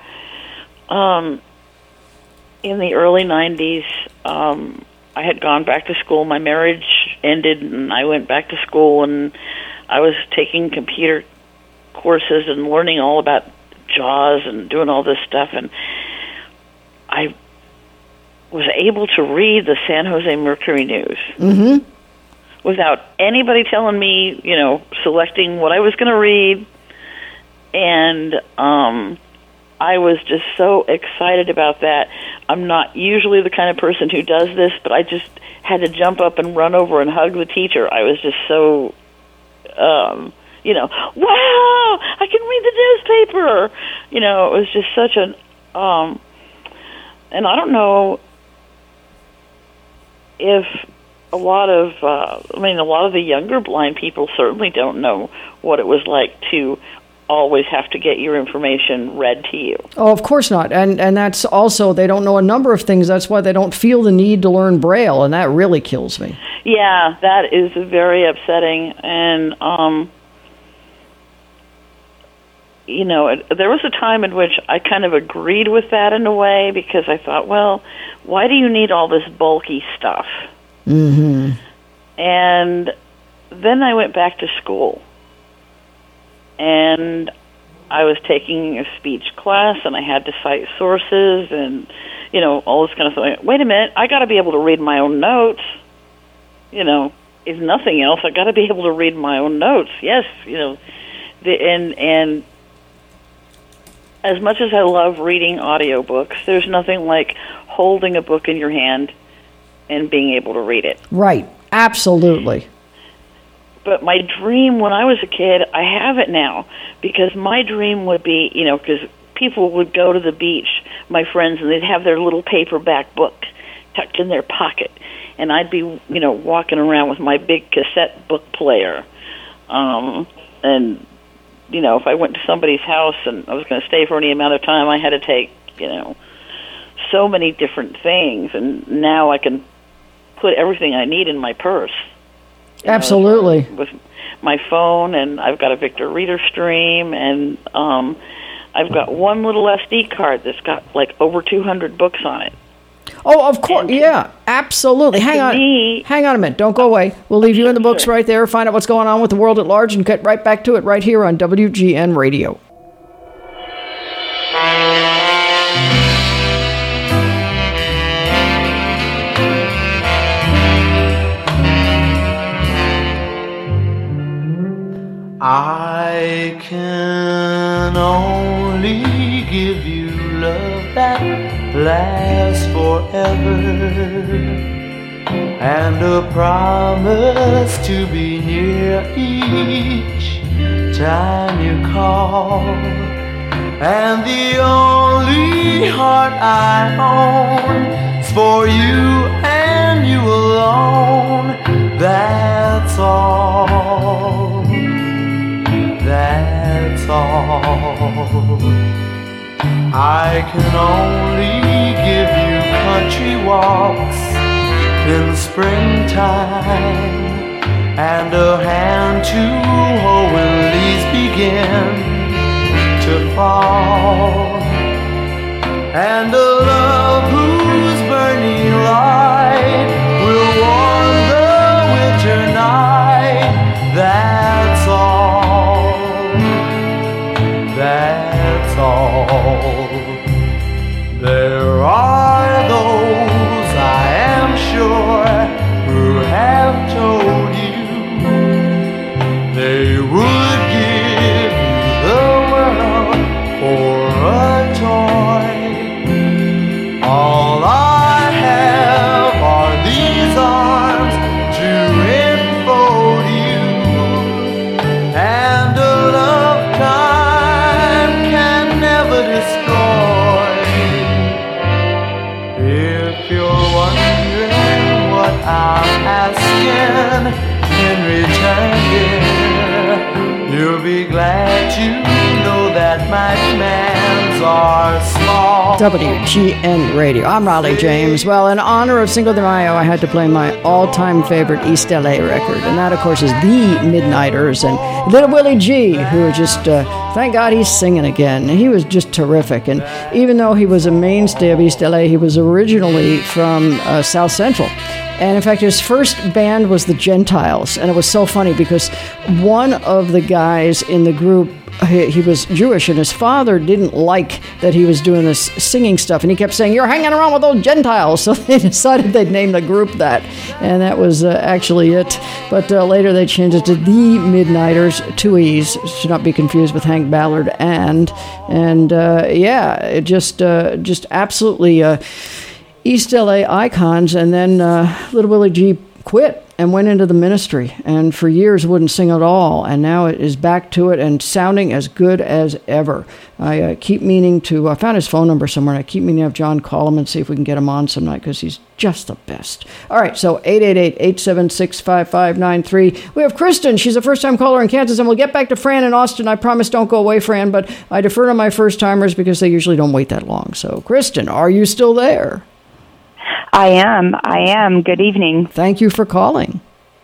in the early 90s, I had gone back to school. My marriage ended, and I went back to school, and I was taking computer courses and learning all about JAWS and doing all this stuff, and I was able to read the San Jose Mercury News without anybody telling me, selecting what I was going to read, and I was just so excited about that. I'm not usually the kind of person who does this, but I just had to jump up and run over and hug the teacher. I was just so, wow, I can read the newspaper. It was just such an, and I don't know if a lot of the younger blind people certainly don't know what it was like to always have to get your information read to you. Oh, of course not. And that's also, they don't know a number of things. That's why they don't feel the need to learn Braille, and that really kills me. Yeah, that is very upsetting. And, there was a time in which I kind of agreed with that in a way, because I thought, well, why do you need all this bulky stuff? Mm-hmm. And then I went back to school. And I was taking a speech class, and I had to cite sources and, all this kind of stuff. Wait a minute, I got to be able to read my own notes. If nothing else, I got to be able to read my own notes. Yes, and as much as I love reading audiobooks, there's nothing like holding a book in your hand and being able to read it. Right, absolutely. But my dream when I was a kid, I have it now, because my dream would be, because people would go to the beach, my friends, and they'd have their little paperback book tucked in their pocket, and I'd be, walking around with my big cassette book player, and, if I went to somebody's house and I was going to stay for any amount of time, I had to take, so many different things, and now I can put everything I need in my purse. Absolutely. With my phone, and I've got a Victor Reader Stream, and I've got one little SD card that's got like over 200 books on it. Oh, of course. Yeah, absolutely. Hang on a minute. Don't go away. We'll leave you in the books right there, find out what's going on with the world at large, and get right back to it right here on WGN Radio. I can only give you love that lasts forever, and a promise to be near each time you call. And the only heart I own is for you and you alone. That's all. That's all. I can only give you country walks in springtime, and a hand to hold when leaves begin to fall, and a love whose burning light will warm the winter night. That's all. That's all. There are those, I am sure, who have told you that my demands are small. WGN Radio. I'm Raleigh James. Well, in honor of Cinco de Mayo, I had to play my all-time favorite East LA record, and that, of course, is The Midnighters and Little Willie G, who just, thank God he's singing again. He was just terrific, and even though he was a mainstay of East LA, he was originally from South Central. And in fact, his first band was the Gentiles. And it was so funny because one of the guys in the group, he was Jewish, and his father didn't like that he was doing this singing stuff. And he kept saying, "You're hanging around with those Gentiles." So they decided they'd name the group that. And that was actually it. But later they changed it to The Midnighters, 2 E's, should not be confused with Hank Ballard. And yeah, it just absolutely... East LA icons, and then Little Willie G quit and went into the ministry, and for years wouldn't sing at all, and now it is back to it and sounding as good as ever. I keep meaning to, I found his phone number somewhere, and I keep meaning to have John call him and see if we can get him on some night, because he's just the best. All right, so 888-876-5593. We have Kristen. She's a first-time caller in Kansas, and we'll get back to Fran in Austin. I promise don't go away, Fran, but I defer to my first-timers because they usually don't wait that long. So, Kristen, are you still there? I am. Good evening. Thank you for calling.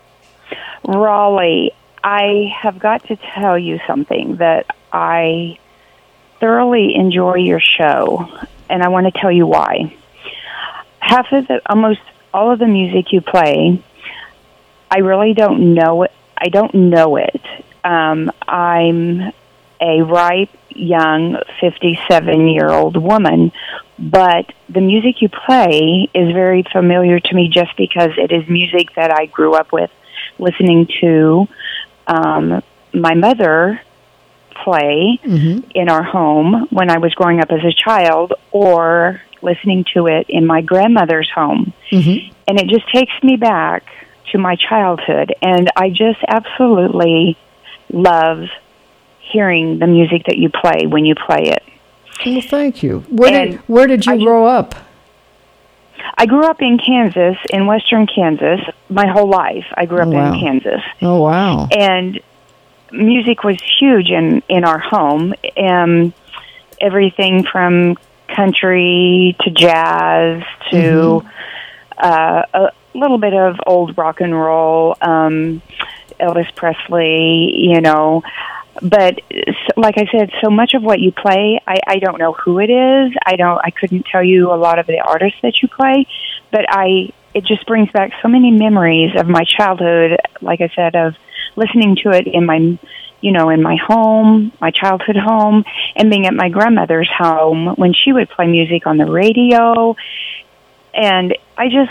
Raleigh, I have got to tell you something that I thoroughly enjoy your show, and I want to tell you why. Almost all of the music you play, I really don't know it. I don't know it. I'm a ripe, young, 57-year-old woman, but the music you play is very familiar to me just because it is music that I grew up with, listening to my mother play in our home when I was growing up as a child, or listening to it in my grandmother's home. And it just takes me back to my childhood, and I just absolutely love hearing the music that you play when you play it. Well, thank you. Where did you grow up? I grew up in Kansas, in western Kansas, my whole life. I grew up in Kansas. Oh, wow. And music was huge in our home. Everything from country to jazz to a little bit of old rock and roll, Elvis Presley, you know. But like I said, so much of what you play, I don't know who it is. I couldn't tell you a lot of the artists that you play, but it just brings back so many memories of my childhood. Like I said, of listening to it in my home, my childhood home, and being at my grandmother's home when she would play music on the radio. And I just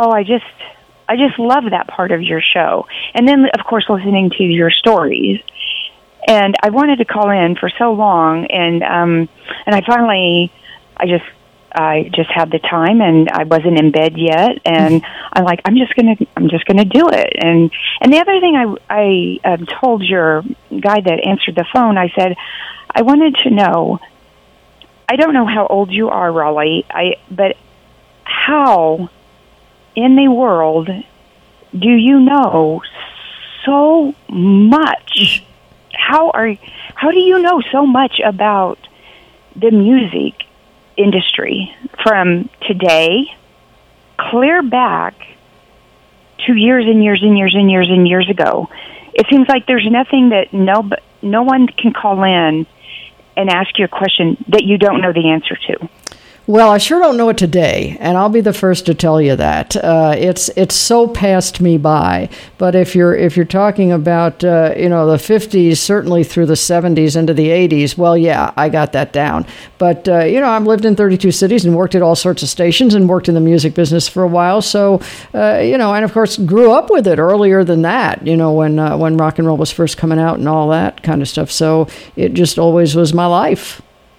love that part of your show. And then, of course, listening to your stories. And I wanted to call in for so long, and I finally, I just had the time, and I wasn't in bed yet, and I'm like, I'm just gonna do it. And the other thing I told your guy that answered the phone, I said, I wanted to know, I don't know how old you are, Raleigh, but how in the world do you know so much? How do you know so much about the music industry from today clear back to years and years and years and years and years ago? It seems like there's nothing that no one can call in and ask you a question that you don't know the answer to. Well, I sure don't know it today, and I'll be the first to tell you that. It's so passed me by. But if you're talking about the 50s, certainly through the 70s into the 80s, well, yeah, I got that down. But I've lived in 32 cities and worked at all sorts of stations and worked in the music business for a while. So and of course grew up with it earlier than that. When rock and roll was first coming out and all that kind of stuff. So it just always was my life.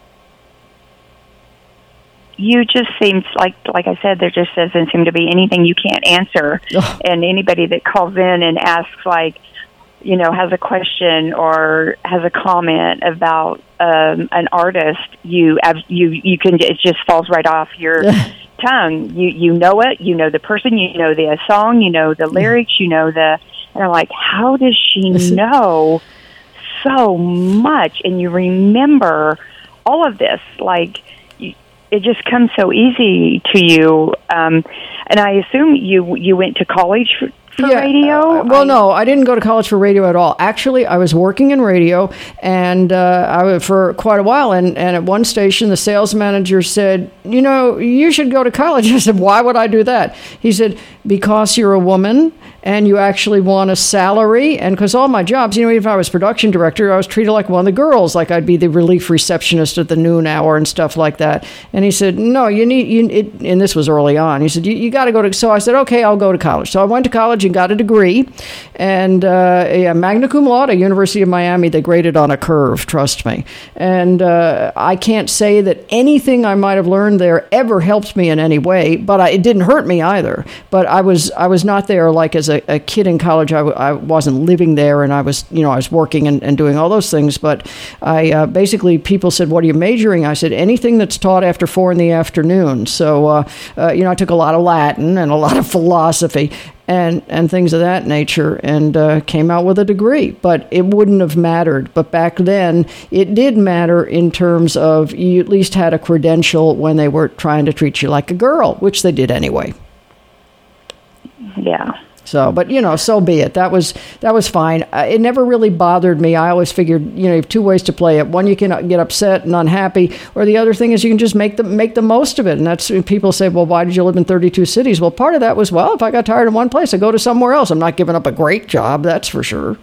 You just seem like I said, there just doesn't seem to be anything you can't answer. And anybody that calls in and asks, has a question or has a comment about an artist, you can, it just falls right off your tongue. You know it, you know the person, you know the song, you know the lyrics, and I'm like, how does she know so much, and you remember all of this. Like, it just comes so easy to you. And I assume you went to college for radio? No, I didn't go to college for radio at all. Actually, I was working in radio and for quite a while. And at one station, the sales manager said, you should go to college. I said, why would I do that? He said, because you're a woman and you actually want a salary. And because all my jobs, even if I was production director, I was treated like one of the girls. Like I'd be the relief receptionist at the noon hour and stuff like that. And he said, no, and this was early on. He said, you got to go to, so I said, okay, I'll go to college. So I went to college and got a degree, and magna cum laude, University of Miami. They graded on a curve, trust me. And I can't say that anything I might have learned there ever helped me in any way, but it didn't hurt me either. But I was not there like as a kid in college. I wasn't living there, and I was working and doing all those things. But I basically, people said, what are you majoring? I said, anything that's taught after 4 p.m. So I took a lot of Latin and a lot of philosophy and things of that nature, and came out with a degree. But it wouldn't have mattered. But back then, it did matter in terms of you at least had a credential when they were trying to treat you like a girl, which they did anyway. Yeah. So, but so be it. That was fine. It never really bothered me. I always figured, you have two ways to play it. One, you can get upset and unhappy, or the other thing is you can just make the most of it. And that's when people say, well, why did you live in 32 cities? Well, part of that was, if I got tired in one place, I go to somewhere else. I'm not giving up a great job, that's for sure.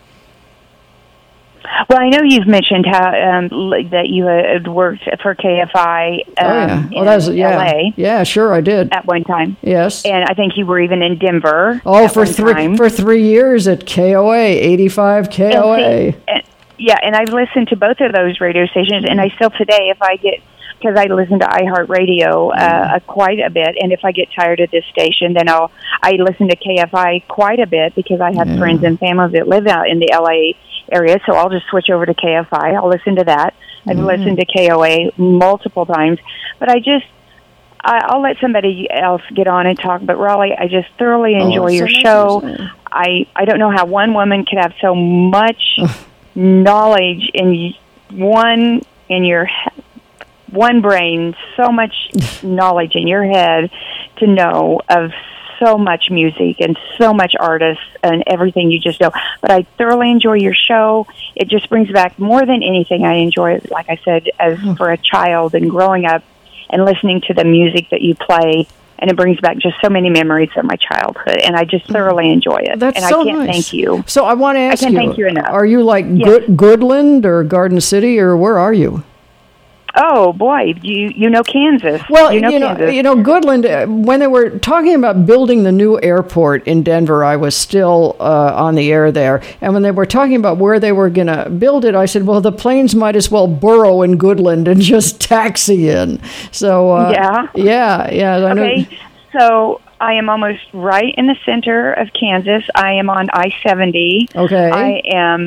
Well, I know you've mentioned how that you had worked for KFI in LA. Yeah, sure, I did. At one time. Yes. And I think you were even in Denver. Oh, for 3 years at KOA, 85 KOA. And I've listened to both of those radio stations, and I still today, because I listen to iHeartRadio quite a bit, and if I get tired of this station, then I listen to KFI quite a bit because I have friends and family that live out in the LA area, so I'll just switch over to KFI. I'll listen to that. I've listened to KOA multiple times, but I'll let somebody else get on and talk. But Raleigh, I just thoroughly enjoy your show. I don't know how one woman could have so much knowledge in your one brain, so much knowledge in your head to know of so much music and so much artists and everything you just know. But I thoroughly enjoy your show. It just brings back more than anything. I enjoy it, like I said, as for a child and growing up and listening to the music that you play. And it brings back just so many memories of my childhood, and I just thoroughly enjoy it. That's and so I can't nice. Thank you. So I want to ask you, I can't thank you enough. Are you like Goodland or Garden City, or where are you? Oh boy, you know Kansas. Well, Kansas. Goodland. When they were talking about building the new airport in Denver, I was still on the air there. And when they were talking about where they were going to build it, I said, well, the planes might as well burrow in Goodland and just taxi in. So yeah. I know. So I am almost right in the center of Kansas. I am on I-70. Okay. I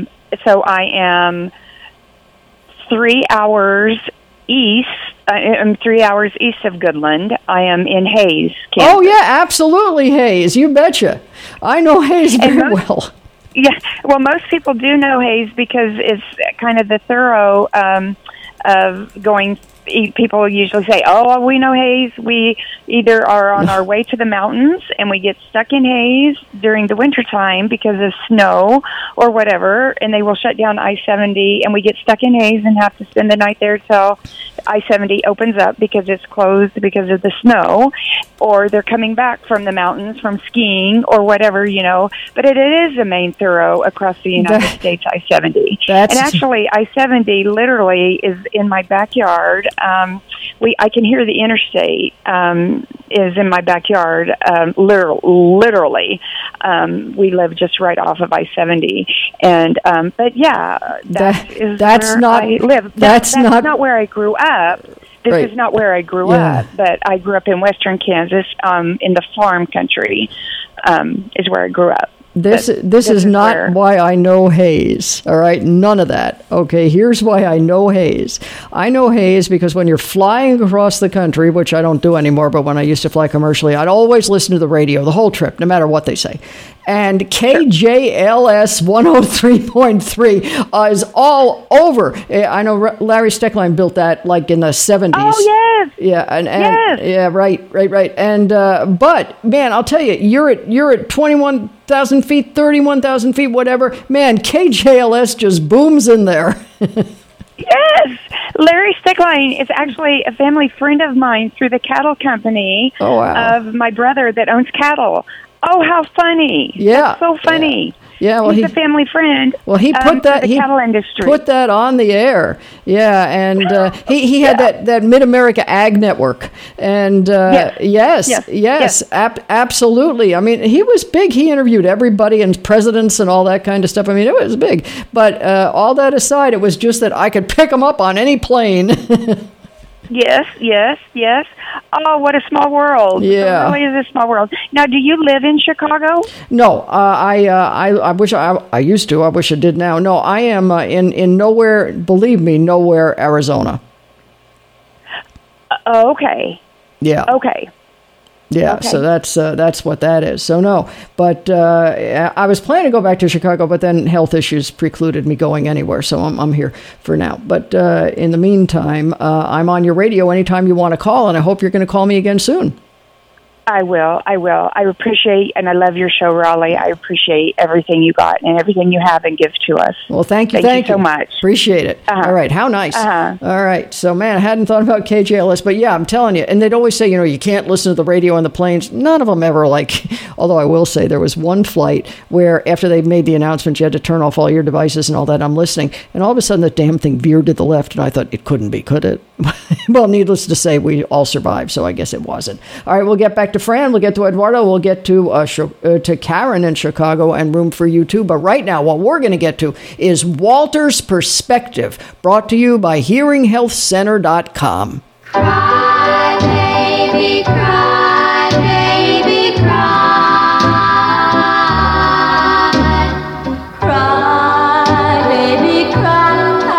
am 3 hours east. I'm 3 hours east of Goodland. I am in Hayes, Kansas. Oh, yeah, absolutely, Hayes. You betcha. I know Hayes very well. Yeah, well, most people do know Hayes because it's kind of the thorough of going. People usually say, oh, we know Hayes. We either are on our way to the mountains and we get stuck in Hayes during the wintertime because of snow or whatever, and they will shut down I-70, and we get stuck in Hayes and have to spend the night there till I-70 opens up because it's closed because of the snow, or they're coming back from the mountains from skiing or whatever, But it is a main thorough across the United States, I-70. And actually, I-70 literally is in my backyard. I can hear the interstate is in my backyard. Literally, we live just right off of I-70, and but yeah, that's where not, I live. That's not where I grew up. This is not where I grew up, but I grew up in western Kansas, in the farm country. Is where I grew up. This is not why I know Hayes. All right, none of that. Okay, here's why I know Hayes. I know Hayes because when you're flying across the country, which I don't do anymore, but when I used to fly commercially, I'd always listen to the radio the whole trip, no matter what they say. And KJLS 103.3 is all over. I know Larry Steckline built that like in the 70s. Oh, yes. Yeah, and yeah, right. And but man, I'll tell you, you're at 21,000 feet, 31,000 feet, whatever. Man, KJLS just booms in there. Yes, Larry Steckline is actually a family friend of mine through the cattle company of my brother that owns cattle. Oh, how funny! Yeah, that's so funny. Yeah, well, he's a family friend. Well, he put that the cattle industry. Put that on the air. Yeah, and he had that Mid America Ag Network, and yes, absolutely. I mean, he was big. He interviewed everybody and presidents and all that kind of stuff. I mean, it was big. But all that aside, it was just that I could pick him up on any plane. Yes. Oh, what a small world! Yeah, it really is a small world. Now, do you live in Chicago? No, I wish I used to. I wish I did now. No, I am in nowhere. Believe me, nowhere, Arizona. Okay. Yeah. Okay. Yeah, okay. So that's what that is. So no, but I was planning to go back to Chicago, but then health issues precluded me going anywhere. So I'm here for now. But in the meantime, I'm on your radio anytime you want to call, and I hope you're going to call me again soon. I will. I appreciate and I love your show, Raleigh. I appreciate everything you got and everything you have and give to us. Well, thank you so much. Appreciate it. All right. How nice. All right. So, man, I hadn't thought about KJLS, but yeah, I'm telling you. And they'd always say, you can't listen to the radio on the planes. None of them ever although I will say there was one flight where after they made the announcement, you had to turn off all your devices and all that. I'm listening. And all of a sudden the damn thing veered to the left. And I thought it couldn't be, could it? Well, needless to say, we all survived. So I guess it wasn't. All right. We'll get back to Fran. We'll get to Eduardo. We'll get to Karen in Chicago and room for you too. But right now, what we're going to get to is Walter's Perspective, brought to you by HearingHealthCenter.com. Cry, baby, cry, baby, cry. Cry, baby, cry.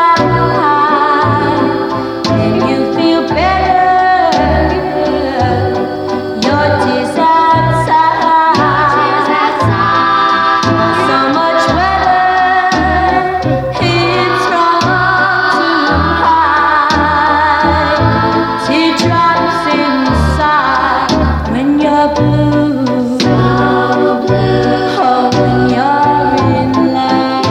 When you feel better, your tears outside. So much weather, it's wrong to hide. Teardrops inside when you're blue. So blue. Oh, when you're in love.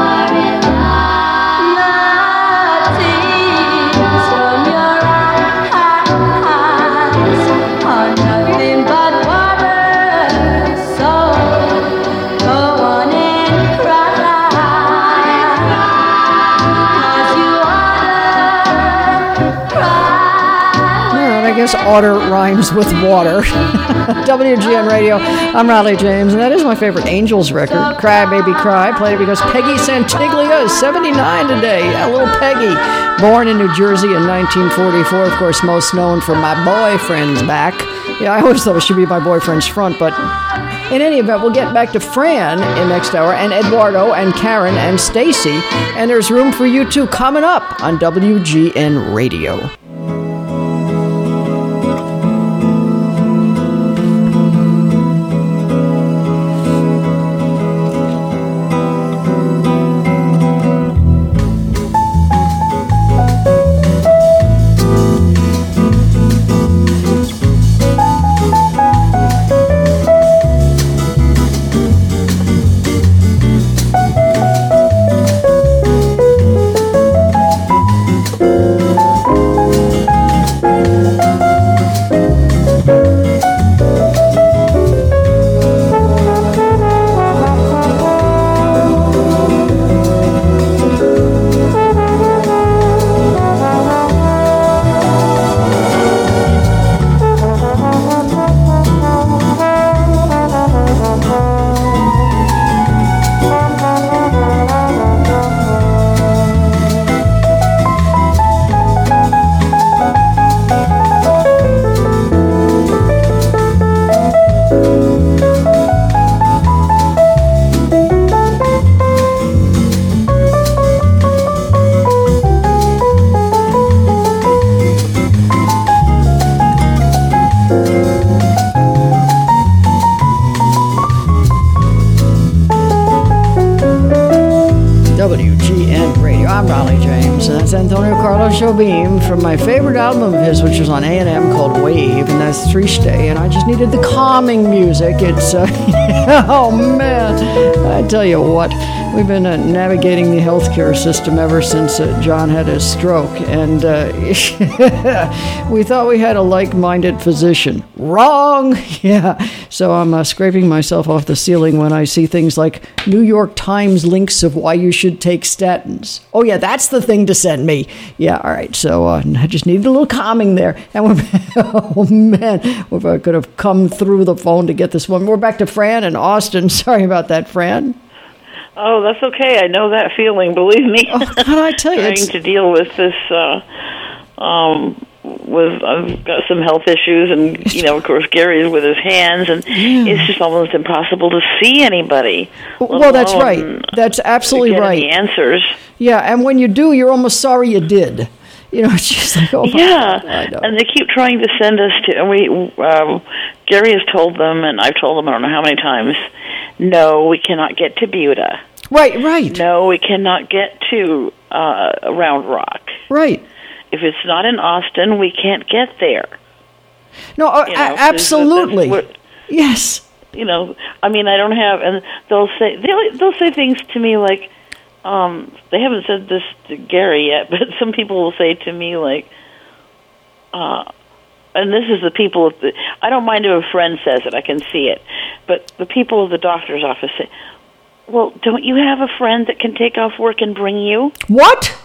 Tears from your eyes are nothing but water. So go on and cry. 'Cause you oughta cry. All right, I guess otter rhymes with water. WGN Radio. I'm Raleigh James, and that is my favorite Angels record, Cry Baby Cry. Played it because Peggy Santiglia is 79 today. Yeah, little Peggy. Born in New Jersey in 1944, of course, most known for My Boyfriend's Back. Yeah, I always thought it should be My Boyfriend's Front, but in any event, we'll get back to Fran in next hour, and Eduardo, and Karen, and Stacy, and there's room for you too coming up on WGN Radio. Beam from my favorite album of his, which was on A&M called Wave, and that's Trish Day, and I just needed the calming music. It's, oh man, I tell you what, we've been navigating the healthcare system ever since John had his stroke, and we thought we had a like-minded physician. Wrong! Yeah, so I'm scraping myself off the ceiling when I see things like New York Times links of why you should take statins. Oh yeah, that's the thing to send me. Yeah, all right, so I just needed a little calming there. And oh man, if I could have come through the phone to get this one. We're back to Fran in Austin. Sorry about that, Fran. Oh, that's okay. I know that feeling. Believe me. Oh, God, I tell you, trying to deal with this. I've got some health issues, and of course, Gary's with his hands, and it's just almost impossible to see anybody. Well, that's right. That's absolutely get right. Any answers? Yeah, and when you do, you're almost sorry you did. It's just like, oh, yeah, I know. And they keep trying to send us to. And Gary has told them, and I've told them I don't know how many times. No, we cannot get to Buda. Right. No, we cannot get to Round Rock. Right. If it's not in Austin, we can't get there. No, absolutely. Yes. I mean, I don't have, and they'll say things to me like, they haven't said this to Gary yet, but some people will say to me like, and this is the people of I don't mind if a friend says it, I can see it, but the people of the doctor's office say, well, don't you have a friend that can take off work and bring you? What?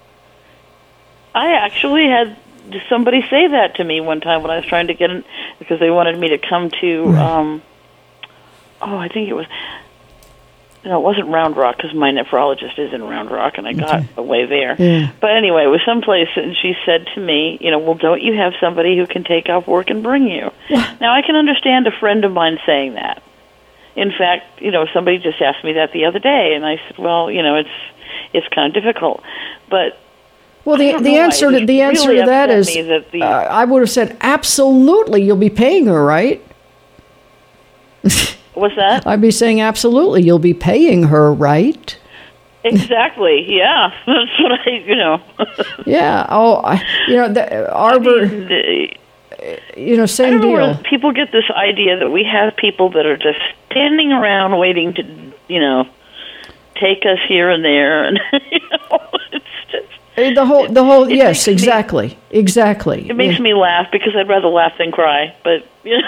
I actually had somebody say that to me one time when I was trying to get in, because they wanted me to come to, I think it was, no, it wasn't Round Rock, because my nephrologist is in Round Rock, and I got away there. Yeah. But anyway, it was someplace, and she said to me, well, don't you have somebody who can take off work and bring you? Now, I can understand a friend of mine saying that. In fact, somebody just asked me that the other day, and I said, well, it's kind of difficult. But well, the answer to that is, I would have said, absolutely, you'll be paying her, right? What's that? I'd be saying, absolutely, you'll be paying her, right? Exactly. Yeah, that's what Yeah. Oh, same deal. Where people get this idea that we have people that are just standing around waiting to, take us here and there, and it's just. The whole yes, exactly. It makes me laugh because I'd rather laugh than cry, but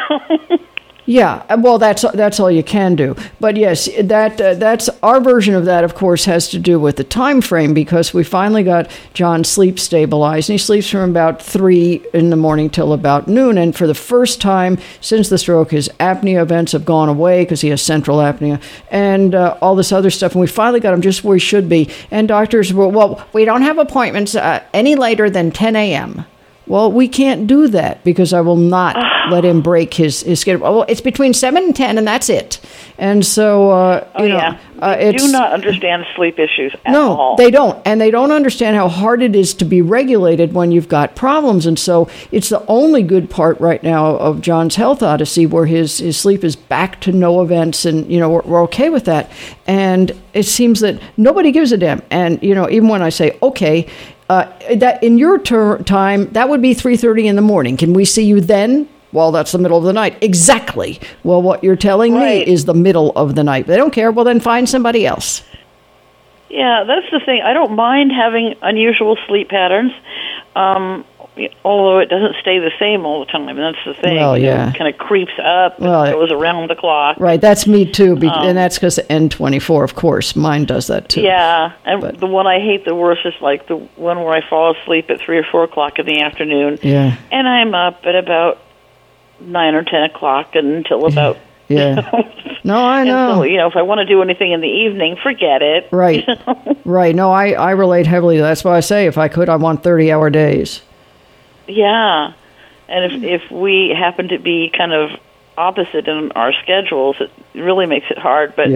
Yeah, well, that's all you can do. But yes, that's our version of that. Of course, has to do with the time frame, because we finally got John's sleep stabilized, and he sleeps from about 3 in the morning till about noon. And for the first time since the stroke, his apnea events have gone away because he has central apnea and all this other stuff. And we finally got him just where he should be. And doctors were, well, we don't have appointments any later than 10 a.m. Well, we can't do that because I will not let him break his schedule. Well, it's between 7 and 10, and that's it. And so, they do not understand sleep issues at all. No, they don't. And they don't understand how hard it is to be regulated when you've got problems. And so it's the only good part right now of John's health odyssey, where his sleep is back to no events, and, we're okay with that. And it seems that nobody gives a damn. And, even when I say, okay, that in your time, that would be 3:30 in the morning. Can we see you then? Well, that's the middle of the night. Exactly. Well, what you're telling me is the middle of the night. They don't care. Well, then find somebody else. Yeah, that's the thing. I don't mind having unusual sleep patterns, although it doesn't stay the same all the time. That's the thing. Well, yeah. It kind of creeps up and goes around the clock. Right, that's me too, and that's because of N24, of course. Mine does that too. Yeah, and the one I hate the worst is like the one where I fall asleep at 3 or 4 o'clock in the afternoon. Yeah. And I'm up at about 9 or 10 o'clock until about... Yeah. No, I know. And so, if I want to do anything in the evening, forget it. Right. Right. No, I relate heavily. That's why I say, if I could, I want 30-hour days. Yeah. And if we happen to be kind of opposite in our schedules, it really makes it hard. But,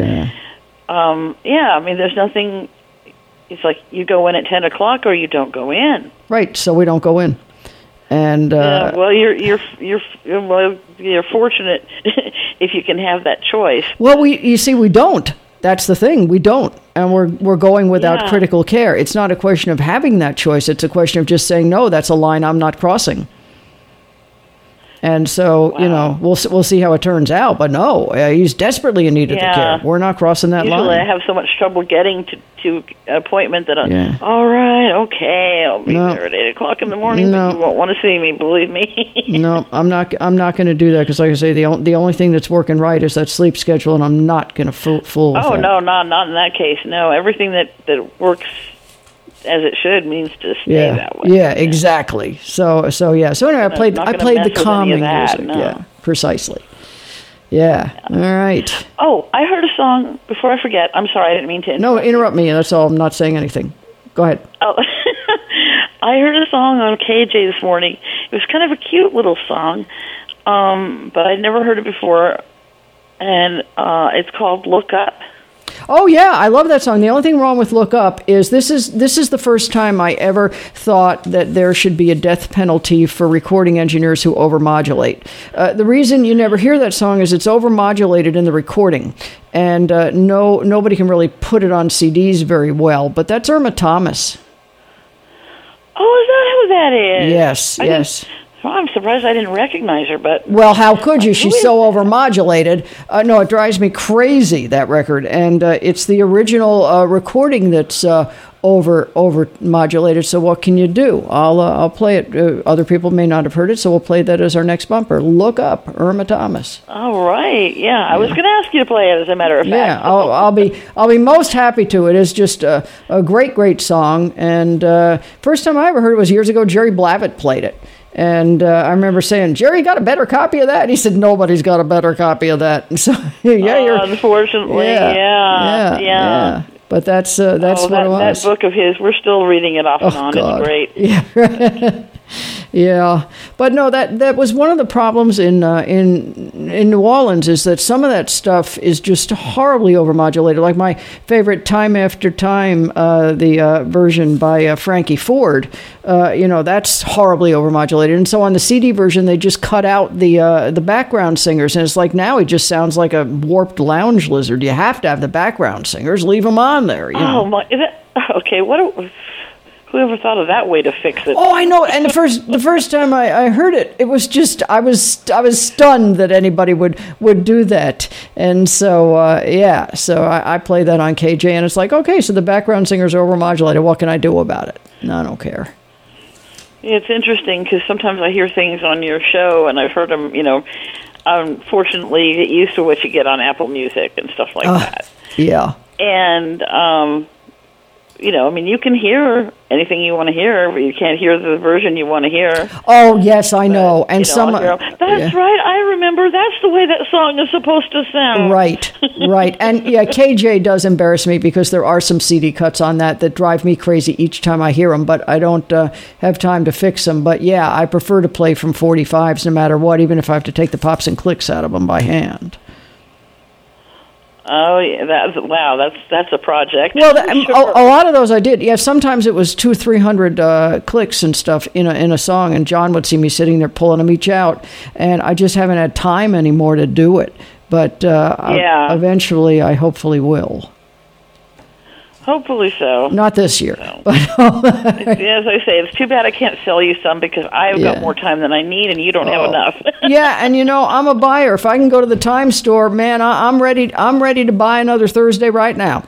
there's nothing... It's like you go in at 10 o'clock or you don't go in. Right, so we don't go in. And you're fortunate if you can have that choice. Well, we don't. That's the thing. We don't. And we're going without Yeah. critical care. It's not a question of having that choice. It's a question of just saying, no, that's a line I'm not crossing. And so, we'll see how it turns out. But no, he's desperately in need of the care. We're not crossing that Usually line. I have so much trouble getting to an appointment that Yeah. all right, okay, I'll be No. there at 8 o'clock in the morning. No. But you won't want to see me, believe me. No, I'm not going to do that because, like I say, the only thing that's working right is that sleep schedule, and I'm not going to fool with Oh that. no, not in that case. No, everything that works as it should means to stay Yeah, that way. yeah, exactly. So yeah. So anyway, I played not gonna the mess with any calming of that, music. no. Yeah, precisely. Yeah. All right. Oh, I heard a song before I forget. I'm sorry, I didn't mean to. No, interrupt me. That's all. I'm not saying anything. Go ahead. Oh, I heard a song on KJ this morning. It was kind of a cute little song, but I'd never heard it before, and it's called "Look Up." Oh yeah, I love that song. The only thing wrong with "Look Up" is this is the first time I ever thought that there should be a death penalty for recording engineers who overmodulate. The reason you never hear that song is it's overmodulated in the recording, and nobody can really put it on CDs very well. But that's Irma Thomas. Oh, is that who that is? Yes, yes. Well, I'm surprised I didn't recognize her, but Well, how could you? She's so overmodulated. No, it drives me crazy, that record. And it's the original recording that's overmodulated. So what can you do? I'll play it. Other people may not have heard it, so we'll play that as our next bumper. Look Up, Irma Thomas. all right, yeah. I was going to ask you to play it, as a matter of fact. Yeah, I'll be most happy to. It is just a great song. And first time I ever heard it was years ago. Jerry Blavat played it. And I remember saying, Jerry, got a better copy of that? And he said, nobody's got a better copy of that. And so, Unfortunately, yeah. But that's what it was. That book of his, we're still reading it off and on. God. It's great. Yeah. Yeah, but no, that was one of the problems in New Orleans is that some of that stuff is just horribly overmodulated. Like my favorite "Time After Time," the version by Frankie Ford, that's horribly overmodulated. And so on the CD version, they just cut out the background singers, and it's like now he just sounds like a warped lounge lizard. You have to have the background singers; leave them on there. Oh my! Is that okay? Whoever thought of that way to fix it? Oh, I know. And the first time I heard it, it was just I was stunned that anybody would do that. And so so I play that on KJ, and it's like, okay, so the background singers are overmodulated. What can I do about it? No, I don't care. It's interesting because sometimes I hear things on your show, and I've heard them. Unfortunately, you get used to what you get on Apple Music and stuff like that. Yeah. And you can hear anything you want to hear, but you can't hear the version you want to hear. Oh, yes, I know. And some... That's right. I remember. That's the way that song is supposed to sound. Right. And, yeah, KJ does embarrass me because there are some CD cuts on that drive me crazy each time I hear them, but I don't have time to fix them. But, yeah, I prefer to play from 45s no matter what, even if I have to take the pops and clicks out of them by hand. Oh yeah, that's a project. Well, a lot of those I did. Yeah, sometimes it was 200-300 clicks and stuff in a song, and John would see me sitting there pulling them each out, and I just haven't had time anymore to do it. But eventually, I hopefully will. Hopefully so. Not this year. So. But as I say, it's too bad I can't sell you some because I've got more time than I need, and you don't have enough. Yeah, and I'm a buyer. If I can go to the Time store, man, I'm ready. I'm ready to buy another Thursday right now.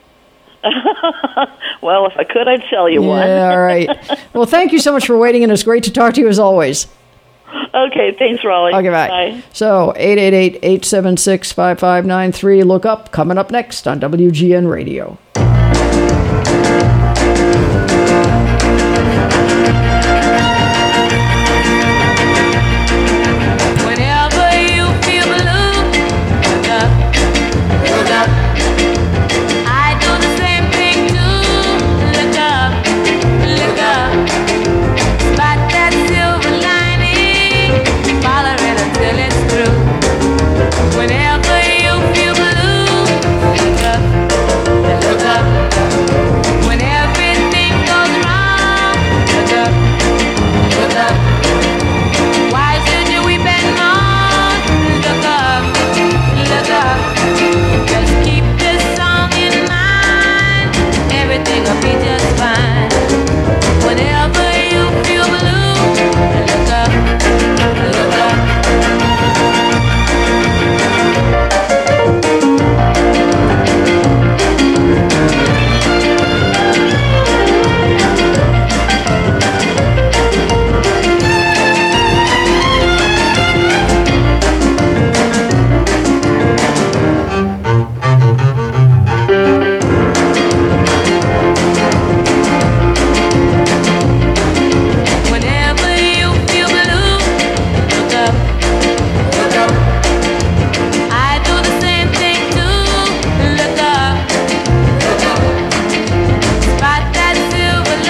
Well, if I could, I'd sell you one. Yeah, all right. Well, thank you so much for waiting, and it's great to talk to you as always. Okay, thanks, Raleigh. Okay, bye. So, 888-876-5593. Look Up, coming up next on WGN Radio.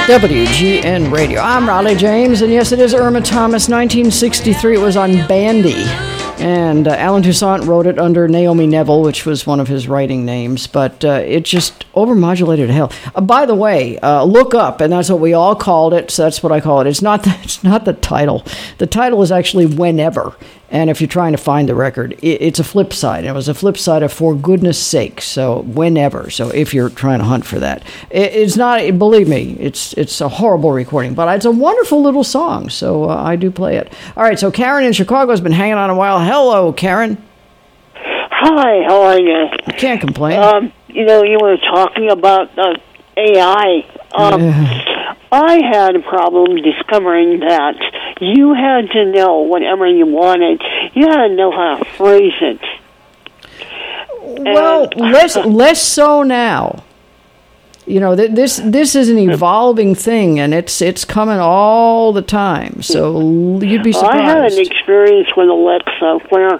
WGN Radio. I'm Raleigh James, and yes, it is Irma Thomas, 1963. It was on Bandy. And Alan Toussaint wrote it under Naomi Neville, which was one of his writing names, but it just overmodulated hell. By the way, look up, and that's what we all called it, so that's what I call it. It's not the title. The title is actually Whenever, and if you're trying to find the record, it's a flip side. It was a flip side of For Goodness Sake, so Whenever, so if you're trying to hunt for that. It's not, believe me, it's a horrible recording, but it's a wonderful little song, so I do play it. All right, so Karen in Chicago has been hanging on a while. Hello, Karen. Hi, how are you? I can't complain. You were talking about AI. I had a problem discovering that you had to know whatever you wanted. You had to know how to phrase it. Well, less so now. This is an evolving thing, and it's coming all the time. So you'd be surprised. I had an experience with Alexa where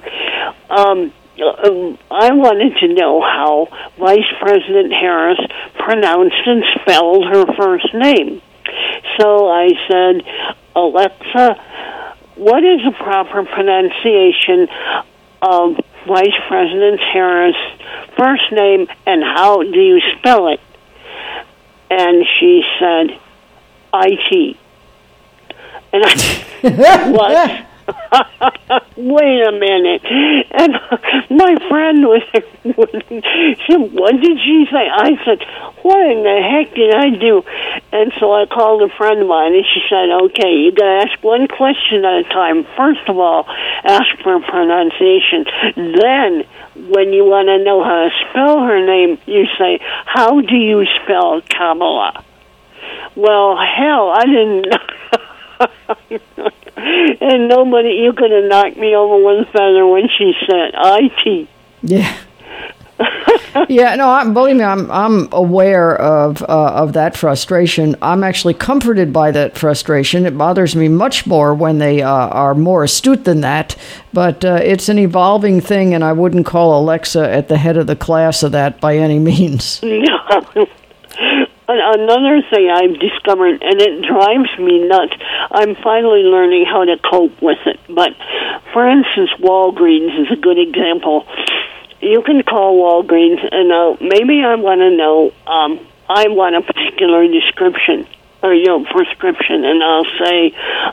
I wanted to know how Vice President Harris pronounced and spelled her first name. So I said, Alexa, what is the proper pronunciation of Vice President Harris' first name, and how do you spell it? And she said, IT. And I, what? Wait a minute. And my friend said, what did she say? I said, what in the heck did I do? And so I called a friend of mine, and she said, okay, you got to ask one question at a time. First of all, ask for pronunciation. Then, when you want to know how to spell her name, you say, how do you spell Kamala? Well, hell, I didn't know. And nobody, you could have knocked me over with a feather when she said IT. Yeah. Yeah, no, believe me, I'm aware of that frustration. I'm actually comforted by that frustration. It bothers me much more when they are more astute than that. But it's an evolving thing, and I wouldn't call Alexa at the head of the class of that by any means. No. Another thing I've discovered, and it drives me nuts, I'm finally learning how to cope with it. But, for instance, Walgreens is a good example. You can call Walgreens, and maybe I want to know, I want a particular description, or, prescription, and I'll say,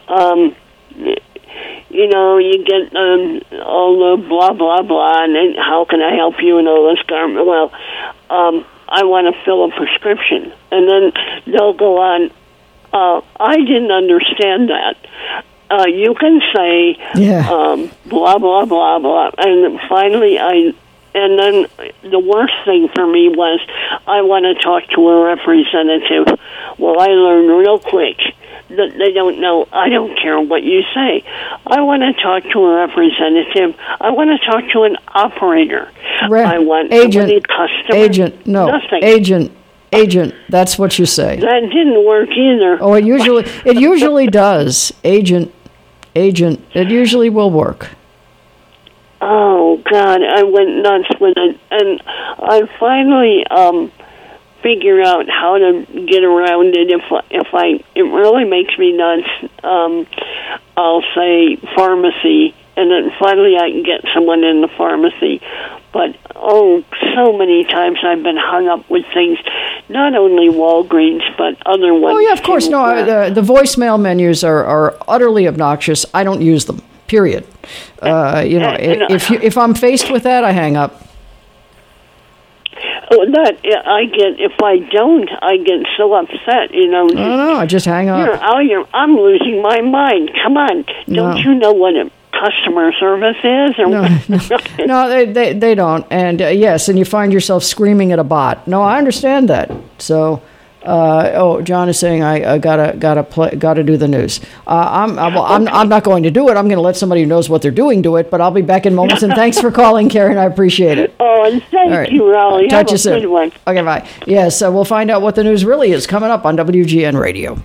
you get all the blah, blah, blah, and then how can I help you, and all this garment. Well, I want to fill a prescription. And then they'll go on, I didn't understand that. You can say, blah, blah, blah, blah. And finally, and then the worst thing for me was, I want to talk to a representative. Well, I learned real quick that they don't know. I don't care what you say. I want to talk to a representative. I want to talk to an operator. I want agent, customer. Agent, no, nothing. Agent. That's what you say. That didn't work either. Oh, it usually does. Agent. It usually will work. Oh God, I went nuts with it, and I finally figure out how to get around it. It really makes me nuts. I'll say pharmacy, and then finally I can get someone in the pharmacy. But so many times I've been hung up with things, not only Walgreens but other ones. Oh yeah, of course. No, the voicemail menus are utterly obnoxious. I don't use them. Period. If I'm faced with that, I hang up. If I don't, I get so upset, No, I just hang up. I'm losing my mind. Come on. Don't you know what a customer service is? No, they don't. And yes, and you find yourself screaming at a bot. No, I understand that. So, John is saying I gotta do the news. I'm not going to do it. I'm going to let somebody who knows what they're doing do it. But I'll be back in moments. And thanks for calling, Karen. I appreciate it. Oh, and thank you, Raleigh. Talk to you soon. Good one. Okay, bye. Yes, we'll find out what the news really is coming up on WGN Radio.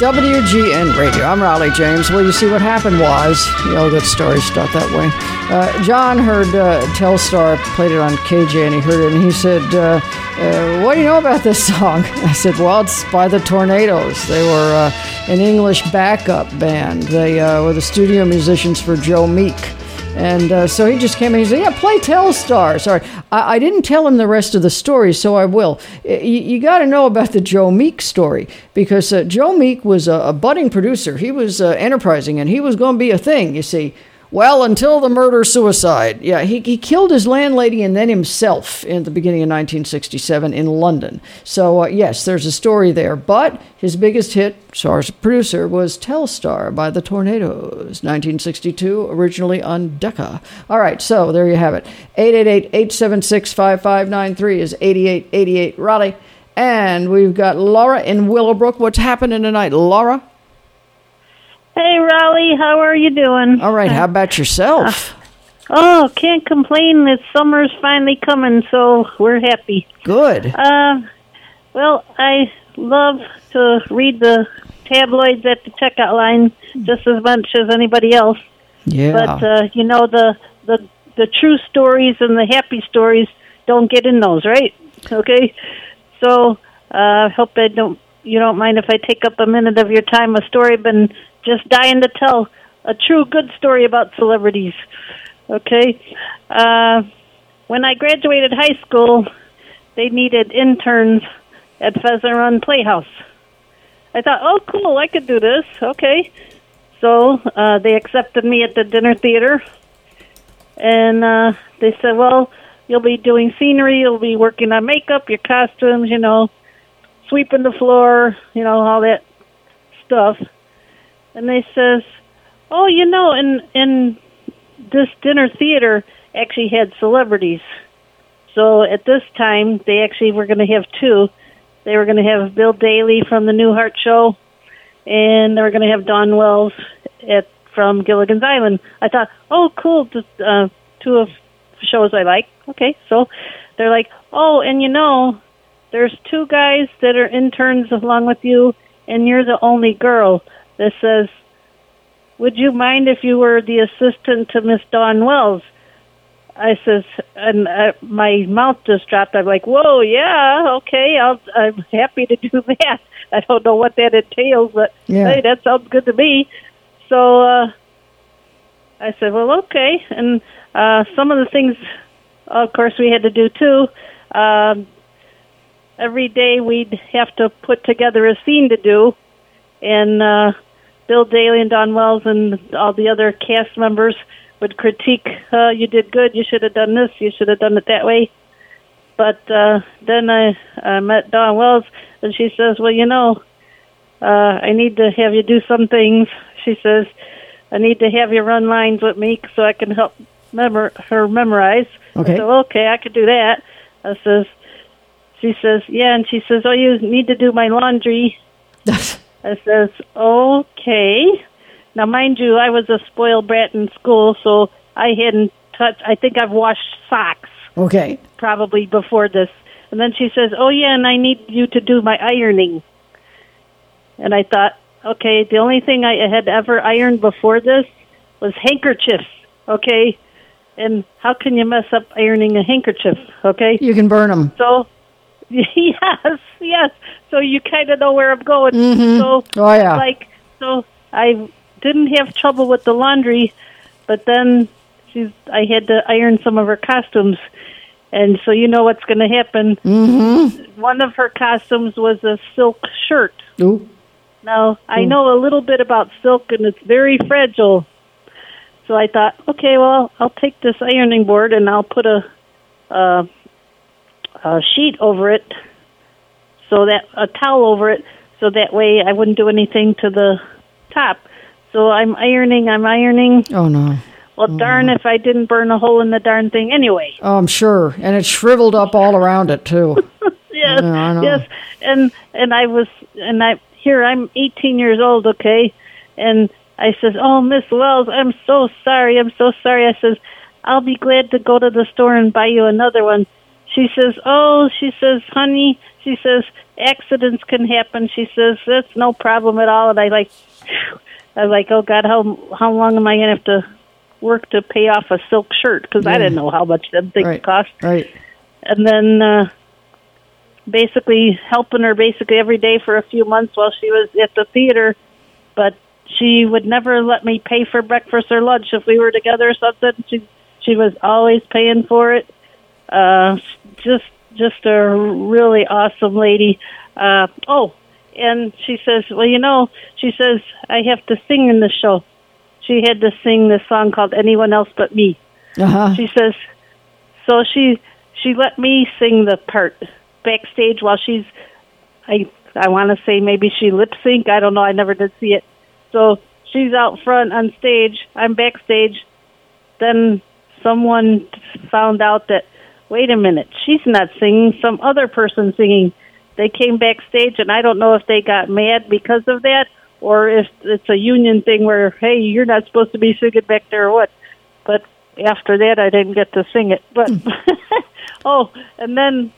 WGN Radio. I'm Raleigh James. Well, you see, what happened was, good stories start that way. John heard Telstar, played it on KJ, and he heard it, and he said, what do you know about this song? I said, well, it's by the Tornadoes. They were an English backup band. They were the studio musicians for Joe Meek. And so he just came in and he said, yeah, play Telstar. Sorry, I didn't tell him the rest of the story, so I will. You got to know about the Joe Meek story, because Joe Meek was a budding producer. He was enterprising, and he was going to be a thing, you see. Well, until the murder-suicide. Yeah, he killed his landlady and then himself in the beginning of 1967 in London. So, yes, there's a story there. But his biggest hit, as far as a producer, was Telstar by the Tornadoes, 1962, originally on Decca. All right, so there you have it. 888-876-5593 is 8888 Raleigh. And we've got Laura in Willowbrook. What's happening tonight, Laura? Hey, Raleigh, how are you doing? All right, how about yourself? Can't complain. This summer's finally coming, so we're happy. Good. Well, I love to read the tabloids at the checkout line just as much as anybody else. Yeah. But, the true stories and the happy stories don't get in those, right? Okay? So, I hope you don't mind if I take up a minute of your time. A story I've been just dying to tell, a true good story about celebrities. Okay? When I graduated high school, they needed interns at Pheasant Run Playhouse. I thought, oh, cool, I could do this. Okay. So they accepted me at the dinner theater. And they said, well, you'll be doing scenery, you'll be working on makeup, your costumes, sweeping the floor, all that stuff. And they says, oh, in this dinner theater actually had celebrities. So at this time, they actually were going to have two. They were going to have Bill Daly from the Newhart Show, and they were going to have Dawn Wells from Gilligan's Island. I thought, oh, cool, two of shows I like. Okay, so they're like, oh, and there's two guys that are interns along with you, and you're the only girl. That says, would you mind if you were the assistant to Miss Dawn Wells? I says, and my mouth just dropped. I'm like, whoa, yeah, okay, I'm happy to do that. I don't know what that entails, but hey, that sounds good to me. So I said, well, okay. And some of the things, of course, we had to do too. Every day we'd have to put together a scene to do, and Bill Daly and Dawn Wells and all the other cast members would critique, you did good, you should have done this, you should have done it that way. But then I met Dawn Wells, and she says, well, I need to have you do some things. She says, I need to have you run lines with me so I can help her memorize. Okay. I said, okay, I could do that. She says, yeah, and she says, oh, you need to do my laundry. I says, okay. Now, mind you, I was a spoiled brat in school, so I hadn't touched, I think I've washed socks. Okay. Probably before this. And then she says, oh, yeah, and I need you to do my ironing. And I thought, okay, the only thing I had ever ironed before this was handkerchiefs, okay? And how can you mess up ironing a handkerchief, okay? You can burn them. So, yes. So you kind of know where I'm going. Mm-hmm. So, so I didn't have trouble with the laundry, but then I had to iron some of her costumes. And so you know what's going to happen. Mm-hmm. One of her costumes was a silk shirt. Ooh. Now, I know a little bit about silk, and it's very fragile. So I thought, okay, well, I'll take this ironing board, and I'll put a sheet over it, a towel over it, so that way I wouldn't do anything to the top. So I'm ironing. Oh, no. Well, darn if I didn't burn a hole in the darn thing anyway. Oh, I'm sure. And it shriveled up all around it, too. Yes, yeah, I know. Yes. I'm 18 years old, okay? And I says, oh, Miss Wells, I'm so sorry. I says, I'll be glad to go to the store and buy you another one. she says, honey, she says, accidents can happen. She says, that's no problem at all. And I was like, oh, God, how long am I going to have to work to pay off a silk shirt? Because I didn't know how much them things cost. Right. And then basically helping her every day for a few months while she was at the theater. But she would never let me pay for breakfast or lunch if we were together or something. She was always paying for it. Just a really awesome lady. And she says, well, she says, I have to sing in the show. She had to sing this song called Anyone Else But Me. Uh-huh. She says, so she let me sing the part backstage while she's, I want to say maybe she lip sync. I don't know. I never did see it. So she's out front on stage. I'm backstage. Then someone found out that, wait a minute, she's not singing, some other person singing. They came backstage, and I don't know if they got mad because of that or if it's a union thing where, hey, you're not supposed to be singing back there or what. But after that, I didn't get to sing it. But and then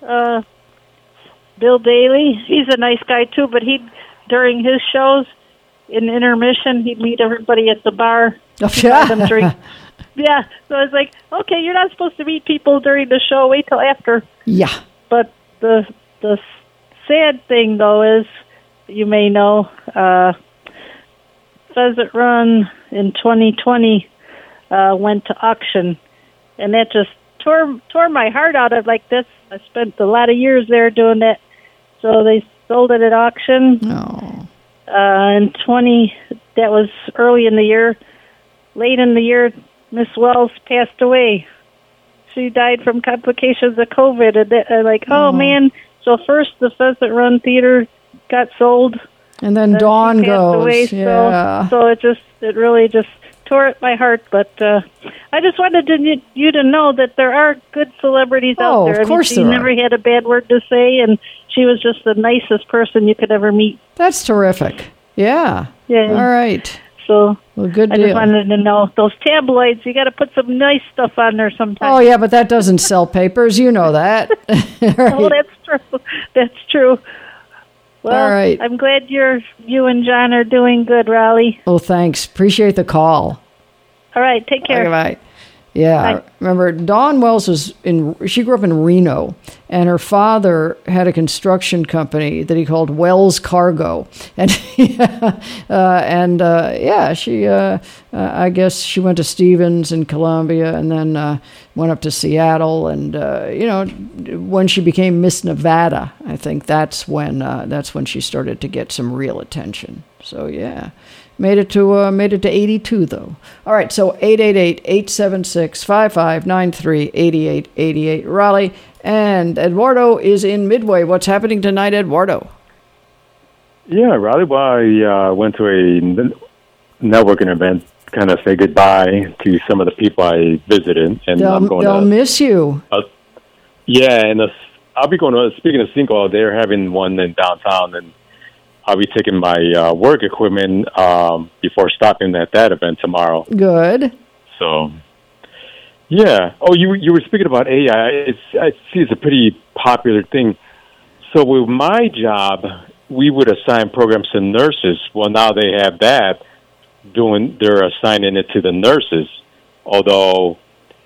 Bill Daly, he's a nice guy too, but during his shows, in intermission, he'd meet everybody at the bar, buy them drink. Yeah, so I was like, okay, you're not supposed to meet people during the show. Wait till after. Yeah. But the sad thing, though, is, you may know, Pheasant Run in 2020 went to auction, and that just tore my heart out. I was like, I spent a lot of years there doing that. So they sold it at auction. Oh. In that was early in the year. Late in the year, Miss Wells passed away. She died from complications of COVID. And oh man. So first the Pheasant Run Theater got sold. And then Dawn goes. Away, yeah. So it really just tore at my heart. But I just wanted you to know that there are good celebrities out there. Of course she never had a bad word to say, and she was just the nicest person you could ever meet. That's terrific. Yeah. Yeah. All right. So good I deal. just wanted to know, those tabloids, you got to put some nice stuff on there sometimes. Oh, yeah, but that doesn't sell papers. You know that. Right. Oh, that's true. That's true. Well, all right. I'm glad you and John are doing good, Raleigh. Oh, thanks. Appreciate the call. All right, take care. Okay, bye. Yeah, Bye. remember Dawn Wells she grew up in Reno, and her father had a construction company that he called Wells Cargo, and she I guess she went to Stevens in Columbia, and then went up to Seattle, and when she became Miss Nevada, I think that's when she started to get some real attention. So yeah. Made it to 82 though. All right, so 888-876-5593, 8888 Raleigh, and Eduardo is in Midway. What's happening tonight, Eduardo? Yeah, Raleigh. Well, I went to a networking event, kind of say goodbye to some of the people I visited, and they'll miss you. Yeah, and I'll be going to. Speaking of Cinco, they're having one in downtown, and I'll be taking my work equipment before stopping at that event tomorrow. Good. So, yeah. Oh, you were speaking about AI. I see it's a pretty popular thing. So with my job, we would assign programs to nurses. Well, now they have that. They're assigning it to the nurses. Although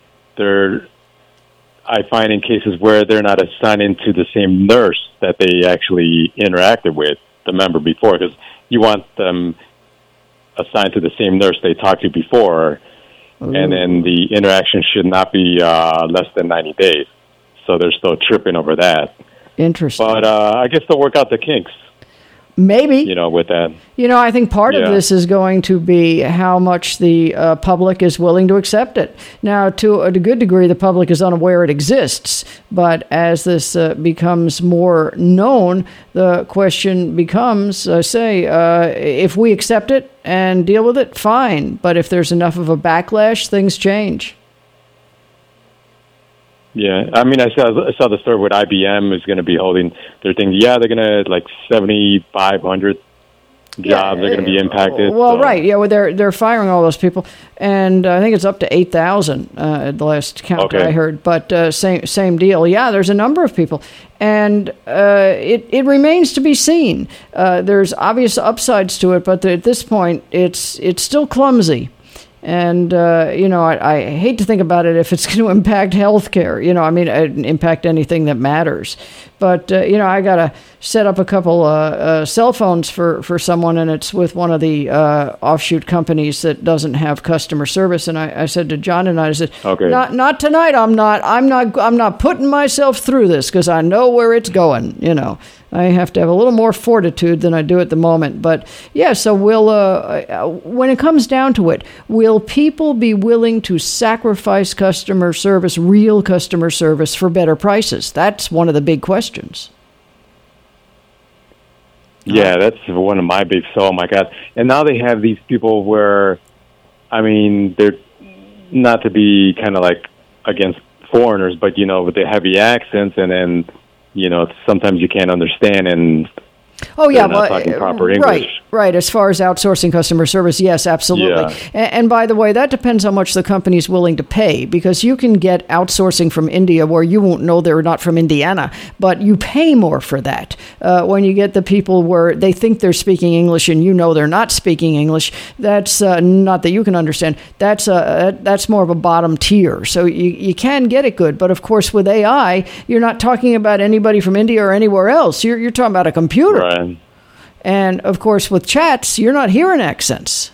I find in cases where they're not assigning to the same nurse that they actually interacted with the member before, because you want them assigned to the same nurse they talked to before. Ooh. And then the interaction should not be less than 90 days. So they're still tripping over that. Interesting. But I guess they'll work out the kinks. Maybe. With that. I think part of this is going to be how much the public is willing to accept it. Now, to a good degree, the public is unaware it exists. But as this becomes more known, the question becomes, if we accept it and deal with it, fine. But if there's enough of a backlash, things change. Yeah, I mean, I saw the story with IBM is going to be holding their thing. Yeah, they're going to 7,500 jobs are going to be impacted. Well, right. Yeah, well, they're firing all those people, and I think it's up to 8,000 at the last count I heard. But same deal. Yeah, there's a number of people, and it remains to be seen. There's obvious upsides to it, but at this point, it's still clumsy. And, I hate to think about it if it's going to impact healthcare, impact anything that matters. But, I got to set up a couple cell phones for someone, and it's with one of the offshoot companies that doesn't have customer service. And I said to John and I said, not tonight. I'm not putting myself through this because I know where it's going, I have to have a little more fortitude than I do at the moment. But, yeah, so when it comes down to it, will people be willing to sacrifice customer service, real customer service, for better prices? That's one of the big questions. Yeah, that's one of my big, oh my God. And now they have these people where, they're not to be kind of like against foreigners, but, with the heavy accents and then, sometimes you can't understand and Oh, yeah. Not talking proper English. Right. As far as outsourcing customer service, yes, absolutely. Yeah. And by the way, that depends how much the company's willing to pay, because you can get outsourcing from India where you won't know they're not from Indiana, but you pay more for that. When you get the people where they think they're speaking English and you know they're not speaking English, that's not that you can understand. That's more of a bottom tier. So you can get it good. But of course, with AI, you're not talking about anybody from India or anywhere else. You're talking about a computer. Right. And of course, with chats, you're not hearing accents.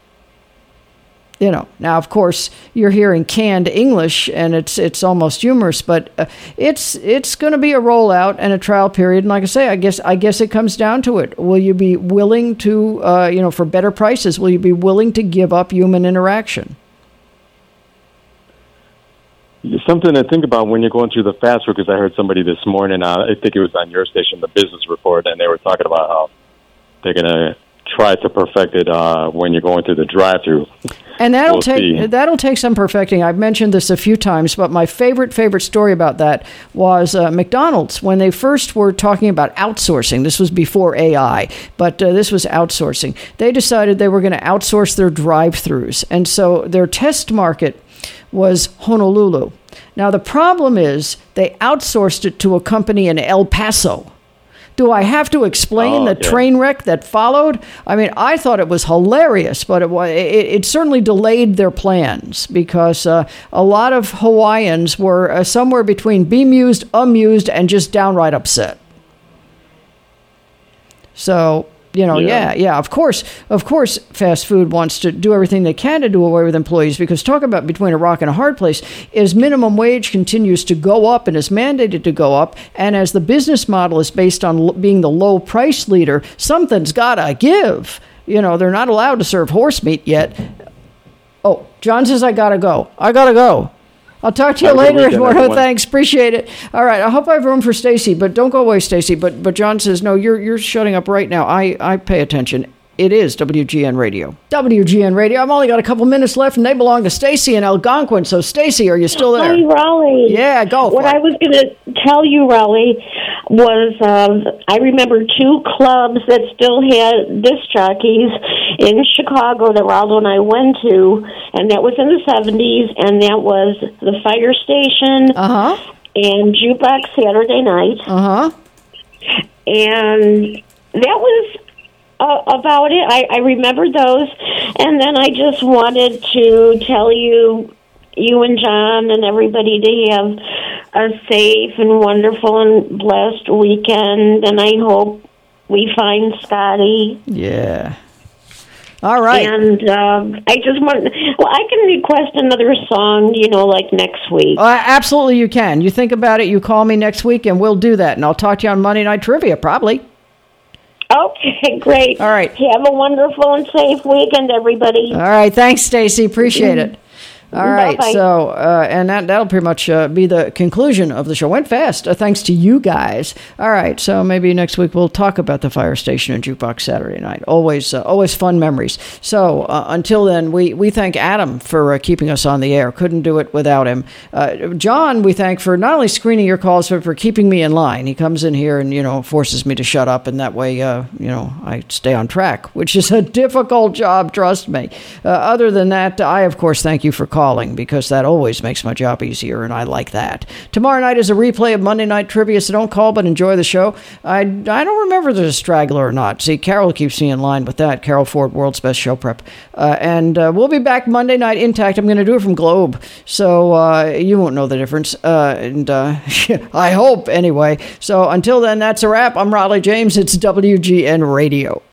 Now, of course, you're hearing canned English, and it's almost humorous, but it's going to be a rollout and a trial period. And like I say, I guess it comes down to it. Will you be willing to, for better prices, will you be willing to give up human interaction? Something to think about when you're going through the fast food, because I heard somebody this morning, I think it was on your station, the Business Report, and they were talking about how they're going to try to perfect it when you're going through the drive-through. And that'll take some perfecting. I've mentioned this a few times, but my favorite story about that was McDonald's. When they first were talking about outsourcing, this was before AI, but this was outsourcing. They decided they were going to outsource their drive-thrus, and so their test market was Honolulu. Now, the problem is they outsourced it to a company in El Paso. Do I have to explain the train wreck that followed? I mean, I thought it was hilarious, but it certainly delayed their plans, because a lot of Hawaiians were somewhere between bemused, amused, and just downright upset. So, of course, fast food wants to do everything they can to do away with employees, because talk about between a rock and a hard place, as minimum wage continues to go up and is mandated to go up, and as the business model is based on being the low price leader, something's gotta give. They're not allowed to serve horse meat yet. Oh, John says I gotta go. I'll talk to you later, Eduardo. Thanks. Appreciate it. All right. I hope I have room for Stacy, but don't go away, Stacy. But John says, no, you're shutting up right now. I pay attention. It is WGN Radio. WGN Radio. I've only got a couple minutes left, and they belong to Stacy in Algonquin. So, Stacy, are you still there? Hi, Raleigh. Yeah, go. What I was going to tell you, Raleigh, was I remember two clubs that still had disc jockeys in Chicago that Raldo and I went to, and that was in the 70s, and that was the Fire Station and Jukebox Saturday Night. And that was about it. I remember those, and then I just wanted to tell you and John and everybody to have a safe and wonderful and blessed weekend, and I hope we find Scotty. Yeah. All right. And I just want, I can request another song, like next week. Absolutely you can. You think about it, you call me next week, and we'll do that, and I'll talk to you on Monday Night Trivia, probably. Okay, great. All right. Have a wonderful and safe weekend, everybody. All right. Thanks, Stacy. Appreciate it. All right, Bye-bye. so, and that'll pretty much be the conclusion of the show. Went fast, thanks to you guys. All right, so maybe next week we'll talk about the fire station and Jukebox Saturday night. Always fun memories. So until then, we thank Adam for keeping us on the air. Couldn't do it without him. John, we thank for not only screening your calls, but for keeping me in line. He comes in here and, forces me to shut up, and that way, I stay on track, which is a difficult job, trust me. Other than that, I, of course, thank you for calling, because that always makes my job easier, and I like that. Tomorrow night is a replay of Monday Night Trivia, so don't call, but enjoy the show. I don't remember if there's a straggler or not. See, Carol keeps me in line with that. Carol Ford, World's Best Show Prep. And we'll be back Monday night intact. I'm going to do it from Globe, so you won't know the difference. I hope, anyway. So until then, that's a wrap. I'm Raleigh James. It's WGN Radio.